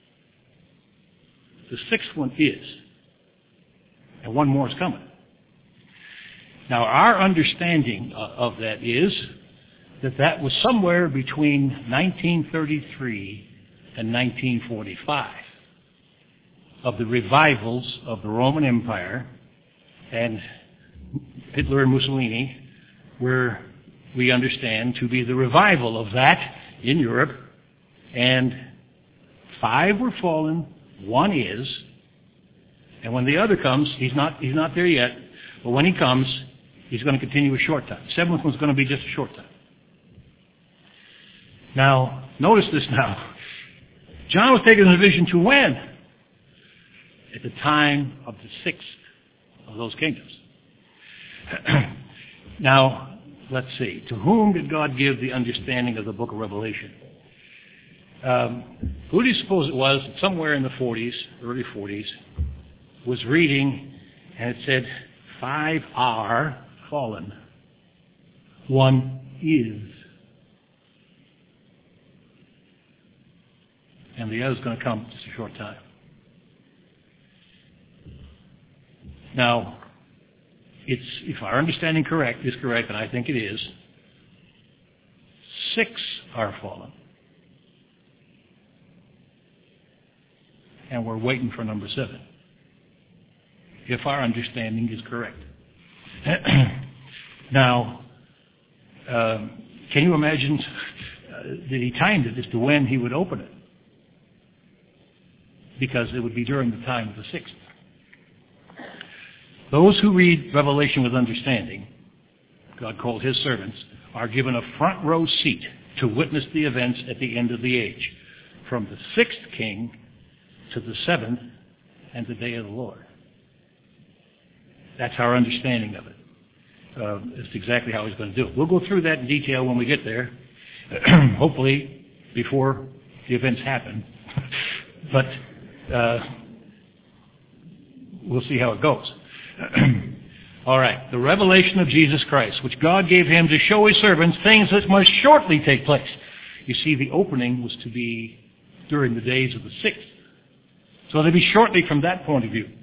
The 6th one is. And 1 more is coming. Now, our understanding of that is that was somewhere between 1933 and 1945 of the revivals of the Roman Empire and Hitler and Mussolini, where we understand to be the revival of that in Europe. And 5 were fallen, 1 is, and when the other comes, he's not there yet, but when he comes, he's going to continue a short time. 7th one's going to be just a short time. Now, notice this now. John was taken in a vision to when? At the time of the 6th of those kingdoms. Now, let's see. To whom did God give the understanding of the book of Revelation? Who do you suppose it was, somewhere in the 40s, early 40s, was reading, and it said, 5 are fallen. 1 is. And the other's going to come just a short time. Now, if our understanding is correct, and I think it is, 6 are fallen. And we're waiting for number 7. If our understanding is correct. Now, can you imagine that he timed it as to when he would open it? Because it would be during the time of the 6th. Those who read Revelation with understanding, God called his servants, are given a front row seat to witness the events at the end of the age, from the 6th king to the 7th and the day of the Lord. That's our understanding of it. It's exactly how he's going to do it. We'll go through that in detail when we get there, hopefully before the events happen. But we'll see how it goes. All right, the revelation of Jesus Christ, which God gave him to show his servants things that must shortly take place. You see, the opening was to be during the days of the 6th. So they'd be shortly from that point of view.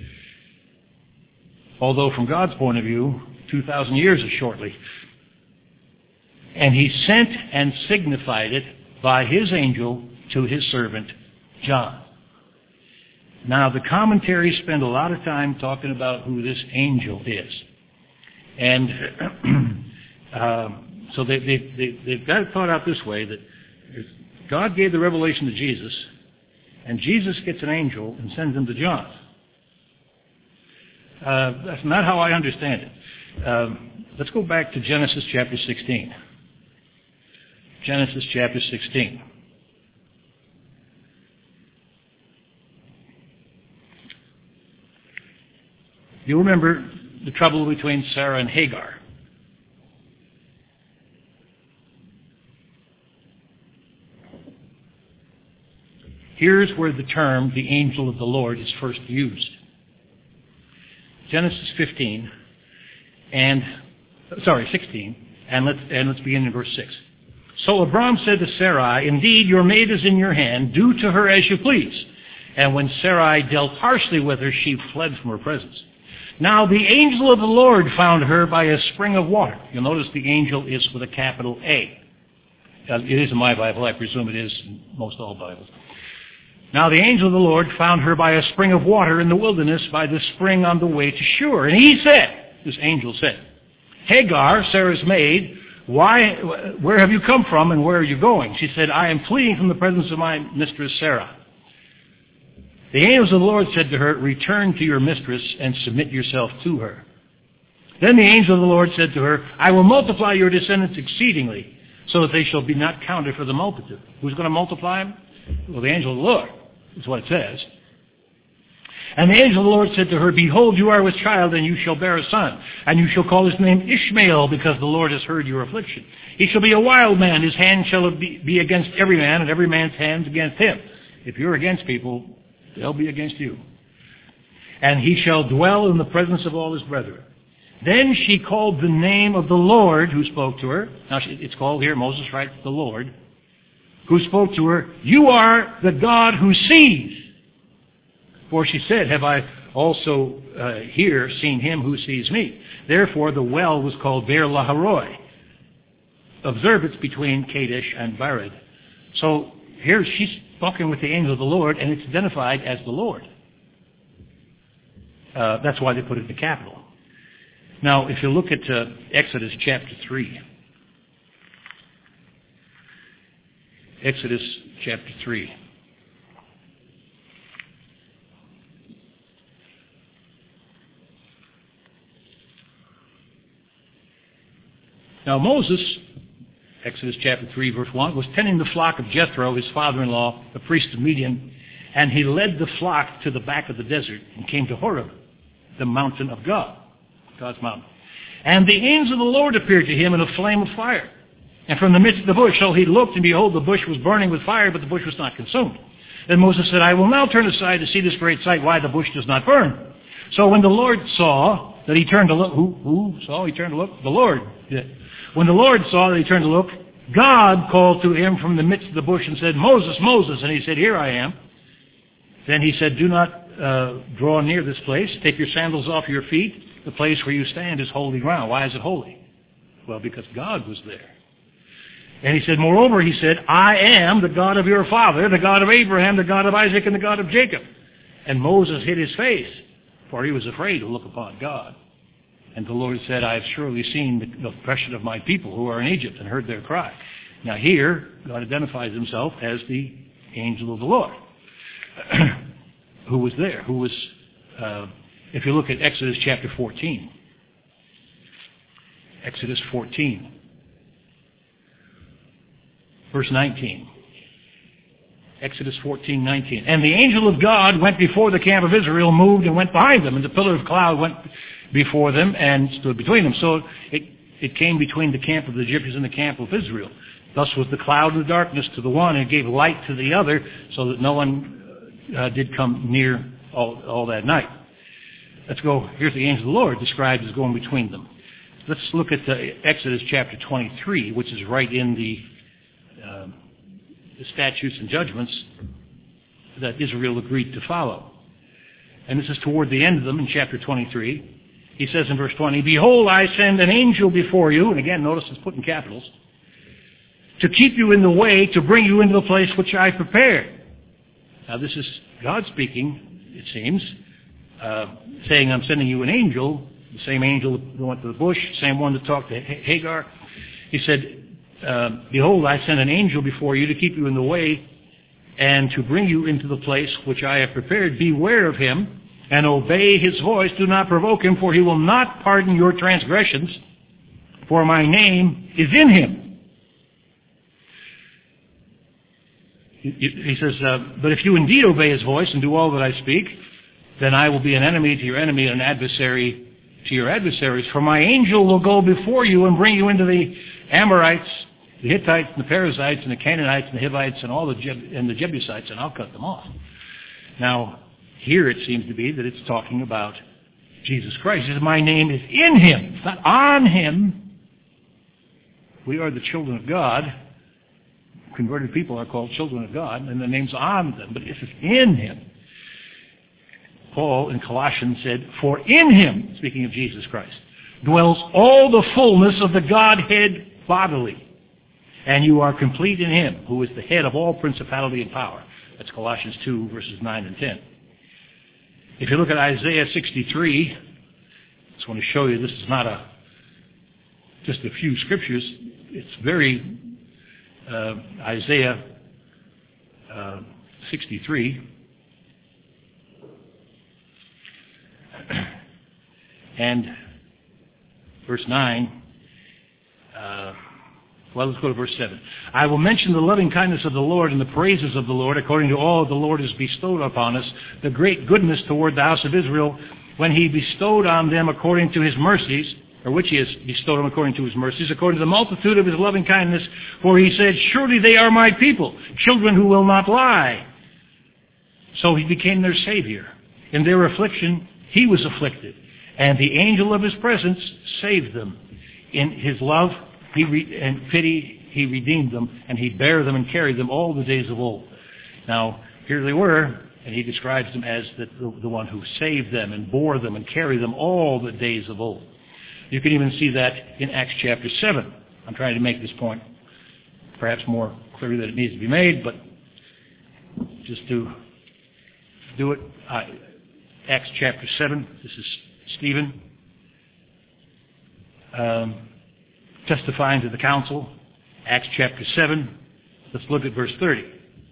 Although from God's point of view, 2,000 years is shortly. And he sent and signified it by his angel to his servant John. Now, the commentaries spend a lot of time talking about who this angel is. And so they've got it thought out this way, that God gave the revelation to Jesus, and Jesus gets an angel and sends him to John. That's not how I understand it. Let's go back to Genesis chapter 16. Genesis chapter 16. You remember the trouble between Sarah and Hagar. Here's where the term, the angel of the Lord, is first used. Genesis 16, and let's begin in verse 6. So Abram said to Sarai, "Indeed, your maid is in your hand. Do to her as you please." And when Sarai dealt harshly with her, she fled from her presence. Now the angel of the Lord found her by a spring of water. You'll notice the angel is with a capital A. It is in my Bible. I presume it is in most all Bibles. Now the angel of the Lord found her by a spring of water in the wilderness, by the spring on the way to Shur. And he said, this angel said, "Hagar, Sarah's maid, where have you come from and where are you going?" She said, "I am fleeing from the presence of my mistress Sarah." The angels of the Lord said to her, "Return to your mistress and submit yourself to her." Then the angel of the Lord said to her, "I will multiply your descendants exceedingly, so that they shall be not counted for the multitude." Who's going to multiply them? Well, the angel of the Lord is what it says. And the angel of the Lord said to her, "Behold, you are with child, and you shall bear a son, and you shall call his name Ishmael, because the Lord has heard your affliction. He shall be a wild man. His hand shall be against every man, and every man's hand against him." If you're against people, they'll be against you. "And he shall dwell in the presence of all his brethren." Then she called the name of the Lord who spoke to her. Now, it's called here, Moses writes, the Lord, who spoke to her, "You are the God who sees." For she said, "Have I also here seen him who sees me?" Therefore the well was called Beer Laharoi. Observe, it's between Kadesh and Bered. So here she's talking with the angel of the Lord, and it's identified as the Lord. That's why they put it in the capital. Now, if you look at Exodus chapter 3. Exodus chapter 3. Now Moses, Exodus chapter 3, verse 1, was tending the flock of Jethro, his father-in-law, the priest of Midian, and he led the flock to the back of the desert and came to Horeb, the mountain of God, God's mountain. And the angel of the Lord appeared to him in a flame of fire. And from the midst of the bush, so he looked, and behold, the bush was burning with fire, but the bush was not consumed. Then Moses said, "I will now turn aside to see this great sight, why the bush does not burn." So when the Lord saw that he turned to look, who saw he turned to look? The Lord did. When the Lord saw that he turned to look, God called to him from the midst of the bush and said, "Moses, Moses." And he said, "Here I am." Then he said, "Do not draw near this place. Take your sandals off your feet. The place where you stand is holy ground." Why is it holy? Well, because God was there. And he said, "Moreover," he said, "I am the God of your father, the God of Abraham, the God of Isaac, and the God of Jacob." And Moses hid his face, for he was afraid to look upon God. And the Lord said, "I have surely seen the oppression of my people who are in Egypt and heard their cry." Now here, God identifies himself as the angel of the Lord, who was there, who was, if you look at Exodus chapter 14, Exodus 14, verse 19. Exodus 14:19. "And the angel of God went before the camp of Israel, moved and went behind them, and the pillar of cloud went before them and stood between them." So it came between the camp of the Egyptians and the camp of Israel. Thus was the cloud and the darkness to the one, and it gave light to the other, so that no one did come near all that night. Let's go. Here's the angel of the Lord described as going between them. Let's look at Exodus chapter 23, which is right in the statutes and judgments that Israel agreed to follow. And this is toward the end of them in chapter 23. He says in verse 20, "Behold, I send an angel before you," and again, notice it's put in capitals, "to keep you in the way, to bring you into the place which I prepared." Now this is God speaking, it seems, saying, "I'm sending you an angel," the same angel that went to the bush, same one that talked to Hagar. He said, "Behold, I send an angel before you to keep you in the way and to bring you into the place which I have prepared. Beware of him and obey his voice. Do not provoke him, for he will not pardon your transgressions, for my name is in him." He says, "But if you indeed obey his voice and do all that I speak, then I will be an enemy to your enemy and an adversary to your adversaries. For my angel will go before you and bring you into the Amorites, the Hittites, and the Perizzites, and the Canaanites, and the Hivites, and all the Jebusites, and I'll cut them off." Now, here it seems to be that it's talking about Jesus Christ. He says, my name is in him. It's not on him. We are the children of God. Converted people are called children of God, and the name's on them, but it's in him. Paul in Colossians said, for in him, speaking of Jesus Christ, dwells all the fullness of the Godhead bodily. And you are complete in him, who is the head of all principality and power. That's Colossians 2, verses 9 and 10. If you look at Isaiah 63, I just want to show you this is not just a few scriptures. It's very Isaiah 63. And verse 9, let's go to verse 7. I will mention the loving kindness of the Lord and the praises of the Lord according to all the Lord has bestowed upon us, the great goodness toward the house of Israel, when he bestowed on them according to his mercies, or which he has bestowed on according to his mercies, according to the multitude of his loving kindness, for he said, surely they are my people, children who will not lie. So he became their Savior. In their affliction, he was afflicted, and the angel of his presence saved them. In his love and pity, he redeemed them, and he bare them and carried them all the days of old. Now, here they were, and he describes them as the one who saved them and bore them and carried them all the days of old. You can even see that in Acts chapter 7. I'm trying to make this point perhaps more clearly than it needs to be made, but just to do it, Acts chapter 7, this is Stephen testifying to the council. Acts chapter 7, let's look at verse 30.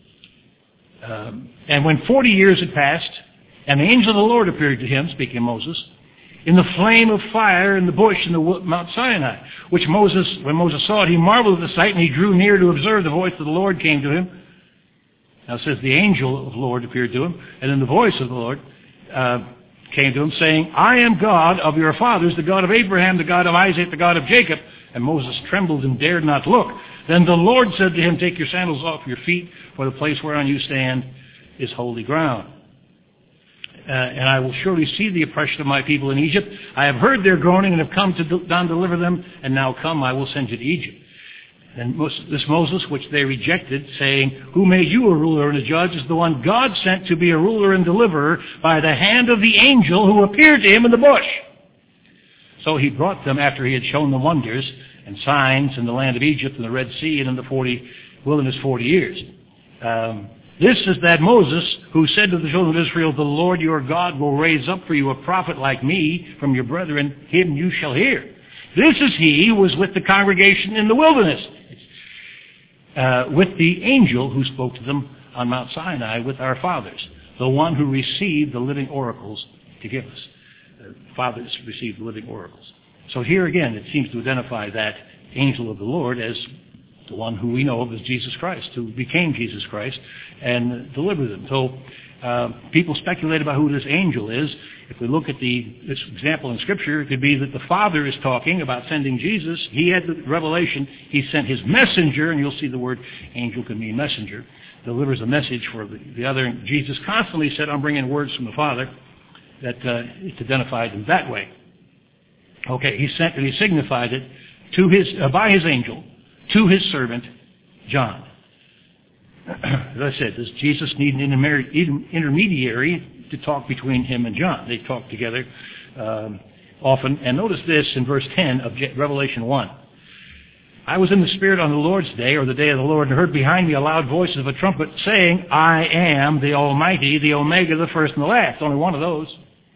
And when 40 years had passed, and the angel of the Lord appeared to him, speaking of Moses, in the flame of fire in the bush in the Mount Sinai, which when Moses saw it, he marveled at the sight, and he drew near to observe. The voice of the Lord came to him. Now it says the angel of the Lord appeared to him, and then the voice of the Lord came to him, saying, I am God of your fathers, the God of Abraham, the God of Isaac, the God of Jacob. And Moses trembled and dared not look. Then the Lord said to him, take your sandals off your feet, for the place whereon you stand is holy ground. And I will surely see the oppression of my people in Egypt. I have heard their groaning and have come down to deliver them. And now come, I will send you to Egypt. And this Moses, which they rejected, saying, who made you a ruler and a judge, is the one God sent to be a ruler and deliverer by the hand of the angel who appeared to him in the bush. So he brought them after he had shown them wonders and signs in the land of Egypt and the Red Sea and in the wilderness 40 years. This is that Moses who said to the children of Israel, the Lord your God will raise up for you a prophet like me from your brethren, him you shall hear. This is he who was with the congregation in the wilderness, with the angel who spoke to them on Mount Sinai with our fathers, the one who received the living oracles to give us. The fathers received the living oracles. So here again, it seems to identify that angel of the Lord as the one who we know of as Jesus Christ, who became Jesus Christ and delivered them. So people speculate about who this angel is. If we look at this example in Scripture, it could be that the Father is talking about sending Jesus. He had the revelation. He sent his messenger, and you'll see the word angel can mean messenger, delivers a message for the other. And Jesus constantly said, I'm bringing words from the Father. That it's identified in that way. Okay, he sent and he signified it to by his angel to his servant John. As I said, does Jesus need an intermediary to talk between him and John? They talk together often. And notice this in verse 10 of Revelation 1. I was in the Spirit on the Lord's day, or the day of the Lord, and heard behind me a loud voice of a trumpet saying, I am the Almighty, the Omega, the first and the last. Only one of those.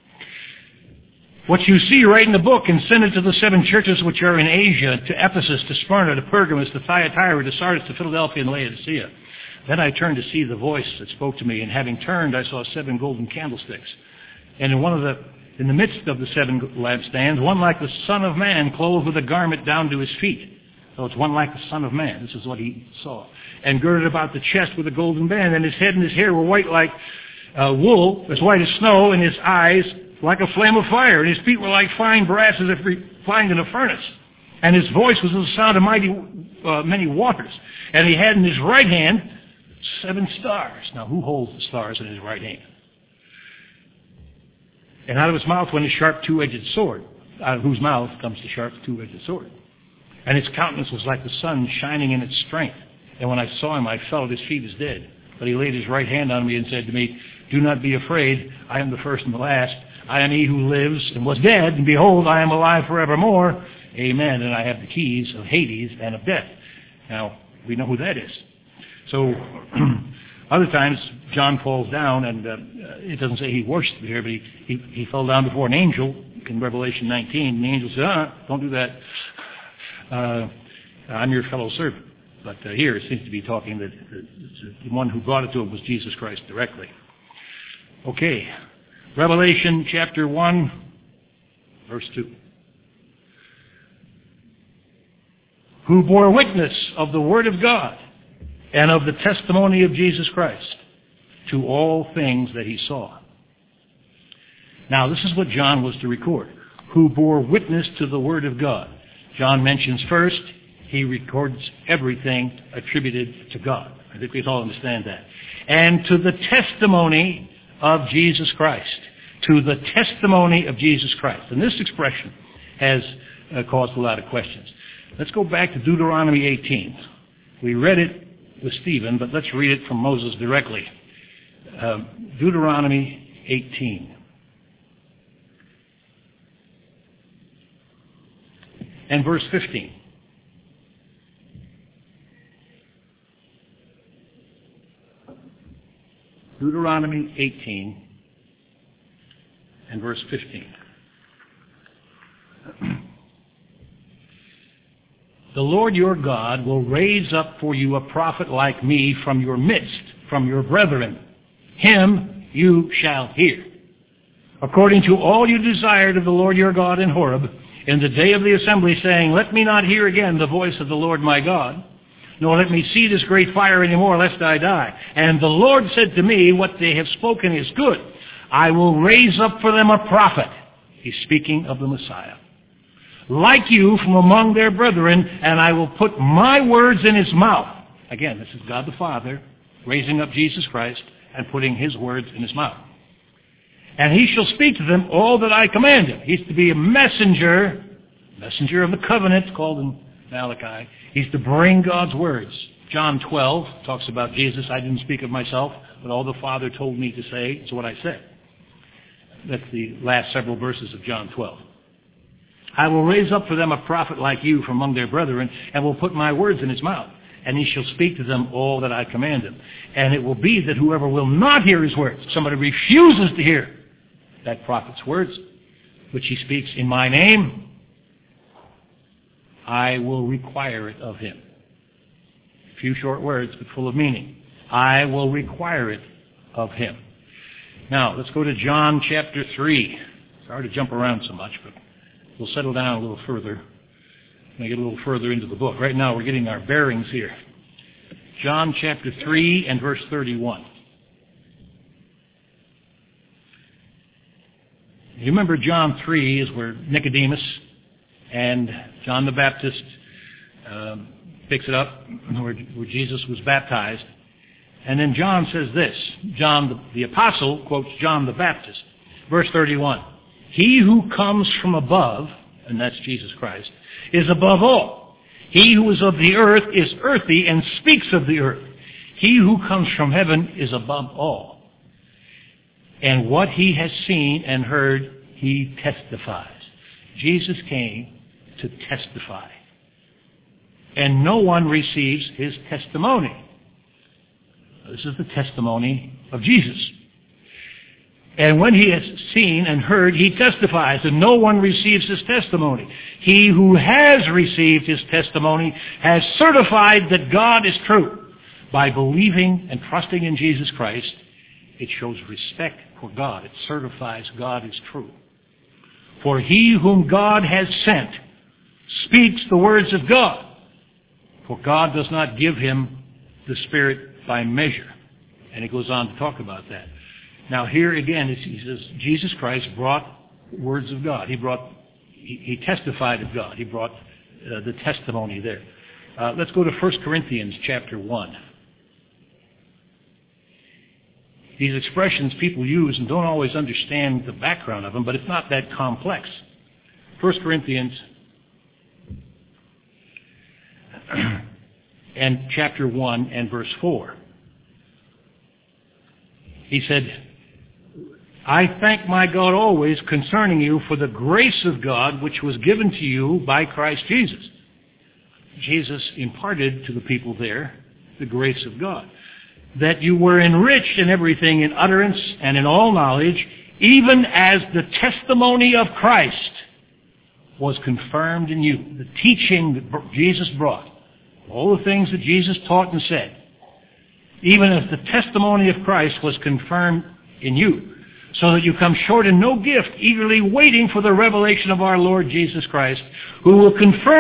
What you see, write in the book and send it to the 7 churches which are in Asia, to Ephesus, to Smyrna, to Pergamos, to Thyatira, to Sardis, to Philadelphia, and Laodicea. Then I turned to see the voice that spoke to me, and having turned, I saw 7 golden candlesticks. And in the midst of the 7 lampstands, one like the Son of Man, clothed with a garment down to his feet. So it's one like the Son of Man. This is what he saw. And girded about the chest with a golden band, and his head and his hair were white like wool, as white as snow, and his eyes like a flame of fire, and his feet were like fine brass as if refined in a furnace. And his voice was the sound of many waters. And he had in his right hand 7 stars. Now, who holds the stars in his right hand? And out of his mouth went a sharp two-edged sword, out of whose mouth comes the sharp two-edged sword. And his countenance was like the sun shining in its strength. And when I saw him, I fell at his feet as dead. But he laid his right hand on me and said to me, do not be afraid. I am the first and the last. I am he who lives and was dead, and behold, I am alive forevermore. Amen. And I have the keys of Hades and of death. Now, we know who that is. So, other times, John falls down, and it doesn't say he worshipped here, but he fell down before an angel in Revelation 19. And the angel said, don't do that. I'm your fellow servant. But here it seems to be talking that the one who brought it to him was Jesus Christ directly. Okay. Revelation chapter 1, verse 2. Who bore witness of the word of God and of the testimony of Jesus Christ to all things that he saw. Now, this is what John was to record. Who bore witness to the word of God. John mentions first, he records everything attributed to God. I think we all understand that. And to the testimony of Jesus Christ. To the testimony of Jesus Christ. And this expression has caused a lot of questions. Let's go back to Deuteronomy 18. We read it with Stephen, but let's read it from Moses directly. Deuteronomy 18. And verse 15. Deuteronomy 18 and verse 15. The Lord your God will raise up for you a prophet like me from your midst, from your brethren. Him you shall hear. According to all you desired of the Lord your God in Horeb, in the day of the assembly, saying, let me not hear again the voice of the Lord my God, nor let me see this great fire any more, lest I die. And the Lord said to me, what they have spoken is good. I will raise up for them a prophet. He's speaking of the Messiah. Like you from among their brethren, and I will put my words in his mouth. Again, this is God the Father raising up Jesus Christ and putting his words in his mouth. And he shall speak to them all that I command him. He's to be a messenger of the covenant, called in Malachi. He's to bring God's words. John 12 talks about Jesus. I didn't speak of myself, but all the Father told me to say is what I said. That's the last several verses of John 12. I will raise up for them a prophet like you from among their brethren, and will put my words in his mouth. And he shall speak to them all that I command him. And it will be that whoever will not hear his words, somebody refuses to hear that prophet's words, which he speaks in my name, I will require it of him. A few short words, but full of meaning. I will require it of him. Now, let's go to John chapter 3. Sorry to jump around so much, but we'll settle down a little further. We'll get a little further into the book. Right now, we're getting our bearings here. John chapter 3 and verse 31. You remember John 3 is where Nicodemus and John the Baptist picks it up, where Jesus was baptized. And then John says this. John the apostle quotes John the Baptist. Verse 31. He who comes from above, and that's Jesus Christ, is above all. He who is of the earth is earthy and speaks of the earth. He who comes from heaven is above all. And what he has seen and heard, he testifies. Jesus came to testify. And no one receives his testimony. This is the testimony of Jesus. And when he has seen and heard, he testifies, and no one receives his testimony. He who has received his testimony has certified that God is true. By believing and trusting in Jesus Christ, it shows respect for God. It certifies God is true. For he whom God has sent speaks the words of God. For God does not give him the Spirit by measure. And he goes on to talk about that. Now here again, he says, Jesus Christ brought words of God. He testified of God. He brought the testimony there. Let's go to 1 Corinthians chapter 1. these expressions people use and don't always understand the background of them, but it's not that complex. 1 Corinthians and chapter 1 and verse 4. He said, I thank my God always concerning you for the grace of God which was given to you by Christ Jesus. Jesus imparted to the people there the grace of God, that you were enriched in everything in utterance and in all knowledge, even as the testimony of Christ was confirmed in you. The teaching that Jesus brought, all the things that Jesus taught and said, even as the testimony of Christ was confirmed in you, so that you come short in no gift, eagerly waiting for the revelation of our Lord Jesus Christ, who will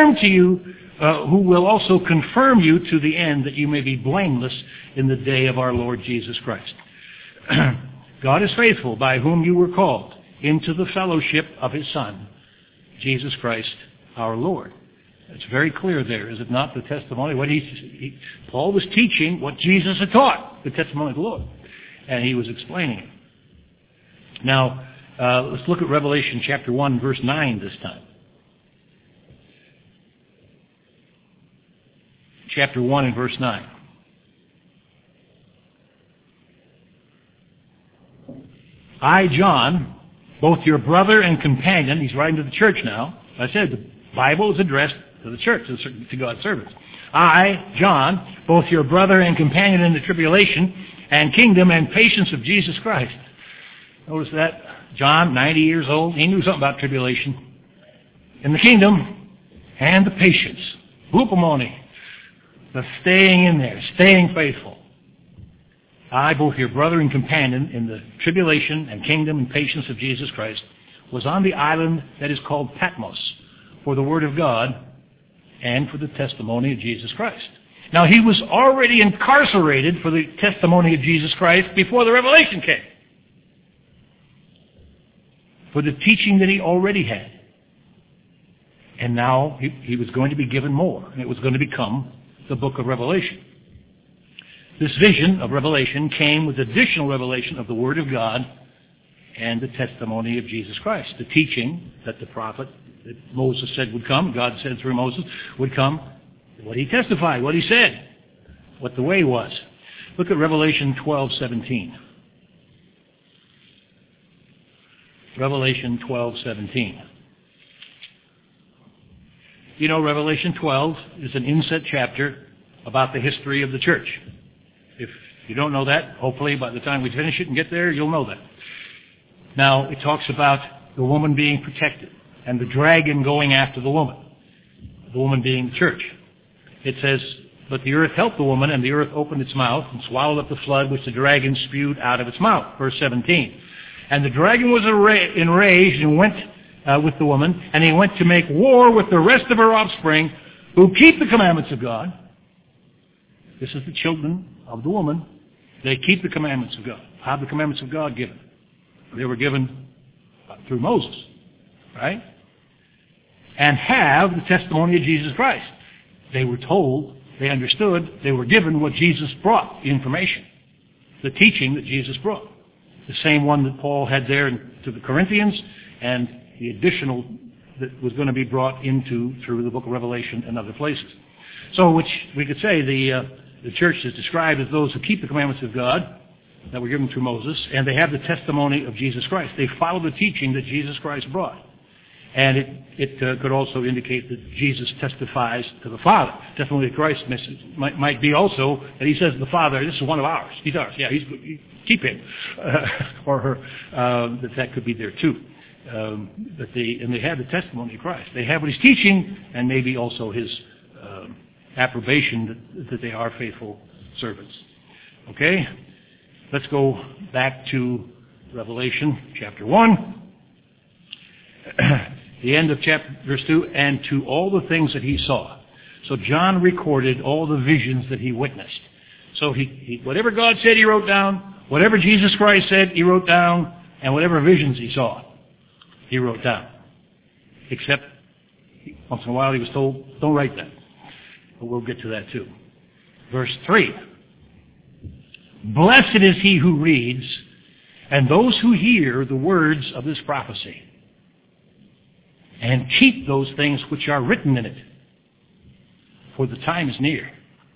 also confirm you to the end, that you may be blameless in the day of our Lord Jesus Christ. God is faithful, by whom you were called into the fellowship of his Son, Jesus Christ our Lord. It's very clear there, is it not, the testimony? Paul was teaching what Jesus had taught, the testimony of the Lord, and he was explaining it. Now, let's look at Revelation chapter 1, verse 9 this time. Chapter 1 and verse 9. I, John, both your brother and companion, he's writing to the church now. I said the Bible is addressed to the church, to God's servants. I, John, both your brother and companion in the tribulation and kingdom and patience of Jesus Christ. Notice that. John, 90 years old, he knew something about tribulation. In the kingdom and the patience. Hupomone. The staying in there, staying faithful. I, both your brother and companion in the tribulation and kingdom and patience of Jesus Christ, was on the island that is called Patmos for the word of God and for the testimony of Jesus Christ. Now, he was already incarcerated for the testimony of Jesus Christ before the revelation came, for the teaching that he already had. And now he was going to be given more, and it was going to become the book of Revelation. This vision of Revelation came with additional revelation of the Word of God and the testimony of Jesus Christ. The teaching that the prophet, that Moses said would come, God said through Moses, would come, what he testified, what he said, what the way was. Look at Revelation 12:17. Revelation 12:17. You know, Revelation 12 is an inset chapter about the history of the church. If you don't know that, hopefully by the time we finish it and get there, you'll know that. Now, it talks about the woman being protected and the dragon going after the woman being the church. It says, but the earth helped the woman, and the earth opened its mouth and swallowed up the flood which the dragon spewed out of its mouth. Verse 17. And the dragon was enraged and went with the woman, and he went to make war with the rest of her offspring who keep the commandments of God. This is the children of the woman. They keep the commandments of God. How are the commandments of God given? They were given through Moses, right? And have the testimony of Jesus Christ. They were told, they understood, they were given what Jesus brought, the information, the teaching that Jesus brought. The same one that Paul had there to the Corinthians, and the additional that was going to be brought into through the book of Revelation and other places. So, which we could say the church is described as those who keep the commandments of God that were given through Moses, and they have the testimony of Jesus Christ. They follow the teaching that Jesus Christ brought. And it could also indicate that Jesus testifies to the Father. Testimony of Christ's message might be also that he says to the Father, this is one of ours. He's ours. Yeah, keep him. Or her. That could be there too. And they have the testimony of Christ. They have what he's teaching, and maybe also his approbation that they are faithful servants. Okay? Let's go back to Revelation chapter 1. The end of verse 2, and to all the things that he saw. So John recorded all the visions that he witnessed. So he whatever God said, he wrote down. Whatever Jesus Christ said, he wrote down. And whatever visions he saw, he wrote down. Except, once in a while he was told, don't write that. But we'll get to that too. Verse 3. Blessed is he who reads, and those who hear the words of this prophecy, and keep those things which are written in it, for the time is near.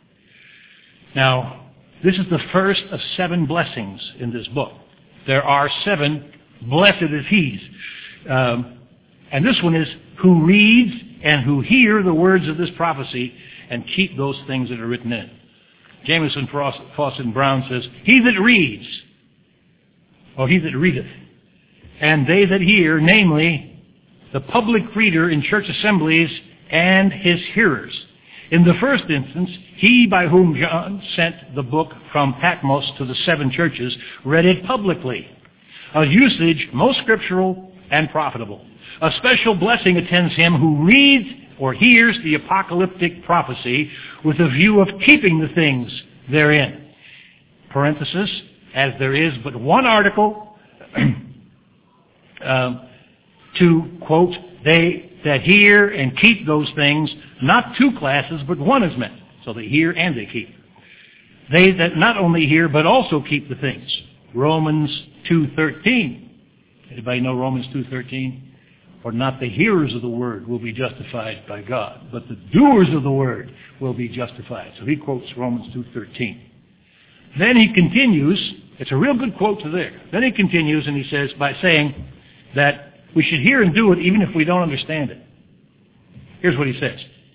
Now, this is the first of 7 blessings in this book. There are 7 blessed is he's. And this one is who reads and who hear the words of this prophecy and keep those things that are written in it. Jameson, Fawcett, and Brown says, he that reads, or he that readeth, and they that hear, namely, the public reader in church assemblies and his hearers. In the first instance, he by whom John sent the book from Patmos to the 7 churches read it publicly, a usage most scriptural and profitable. A special blessing attends him who reads or hears the apocalyptic prophecy with a view of keeping the things therein. Parenthesis, as there is but one article to, quote, they that hear and keep those things, not 2 classes, but one is meant. So they hear and they keep. They that not only hear, but also keep the things. Romans 2:13. Anybody know Romans 2:13? For not the hearers of the word will be justified by God, but the doers of the word will be justified. So he quotes Romans 2:13. Then he continues, it's a real good quote to there. Then he continues and he says, by saying that we should hear and do it even if we don't understand it. Here's what he says.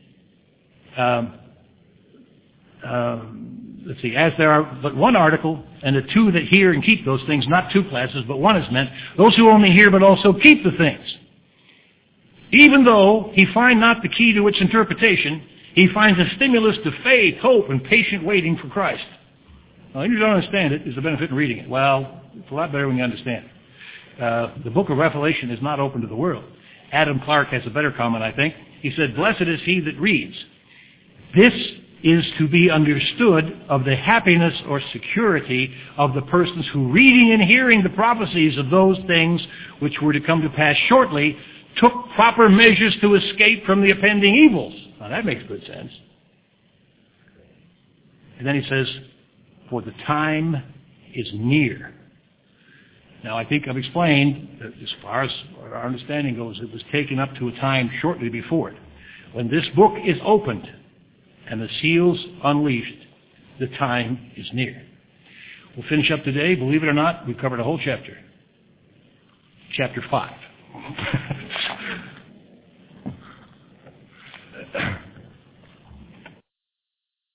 Let's see, as there are but one article, and the 2 that hear and keep those things, not 2 classes, but one is meant, those who only hear but also keep the things. Even though he find not the key to its interpretation, he finds a stimulus to faith, hope, and patient waiting for Christ. Now, if you don't understand it, there's a benefit in reading it. Well, it's a lot better when you understand it. The book of Revelation is not open to the world. Adam Clark has a better comment, I think. He said, blessed is he that reads. This is to be understood of the happiness or security of the persons who, reading and hearing the prophecies of those things which were to come to pass shortly, took proper measures to escape from the impending evils. Now that makes good sense. And then he says, for the time is near. Now, I think I've explained that as far as our understanding goes, it was taken up to a time shortly before it. When this book is opened and the seals unleashed, the time is near. We'll finish up today. Believe it or not, we've covered a whole chapter. Chapter 5.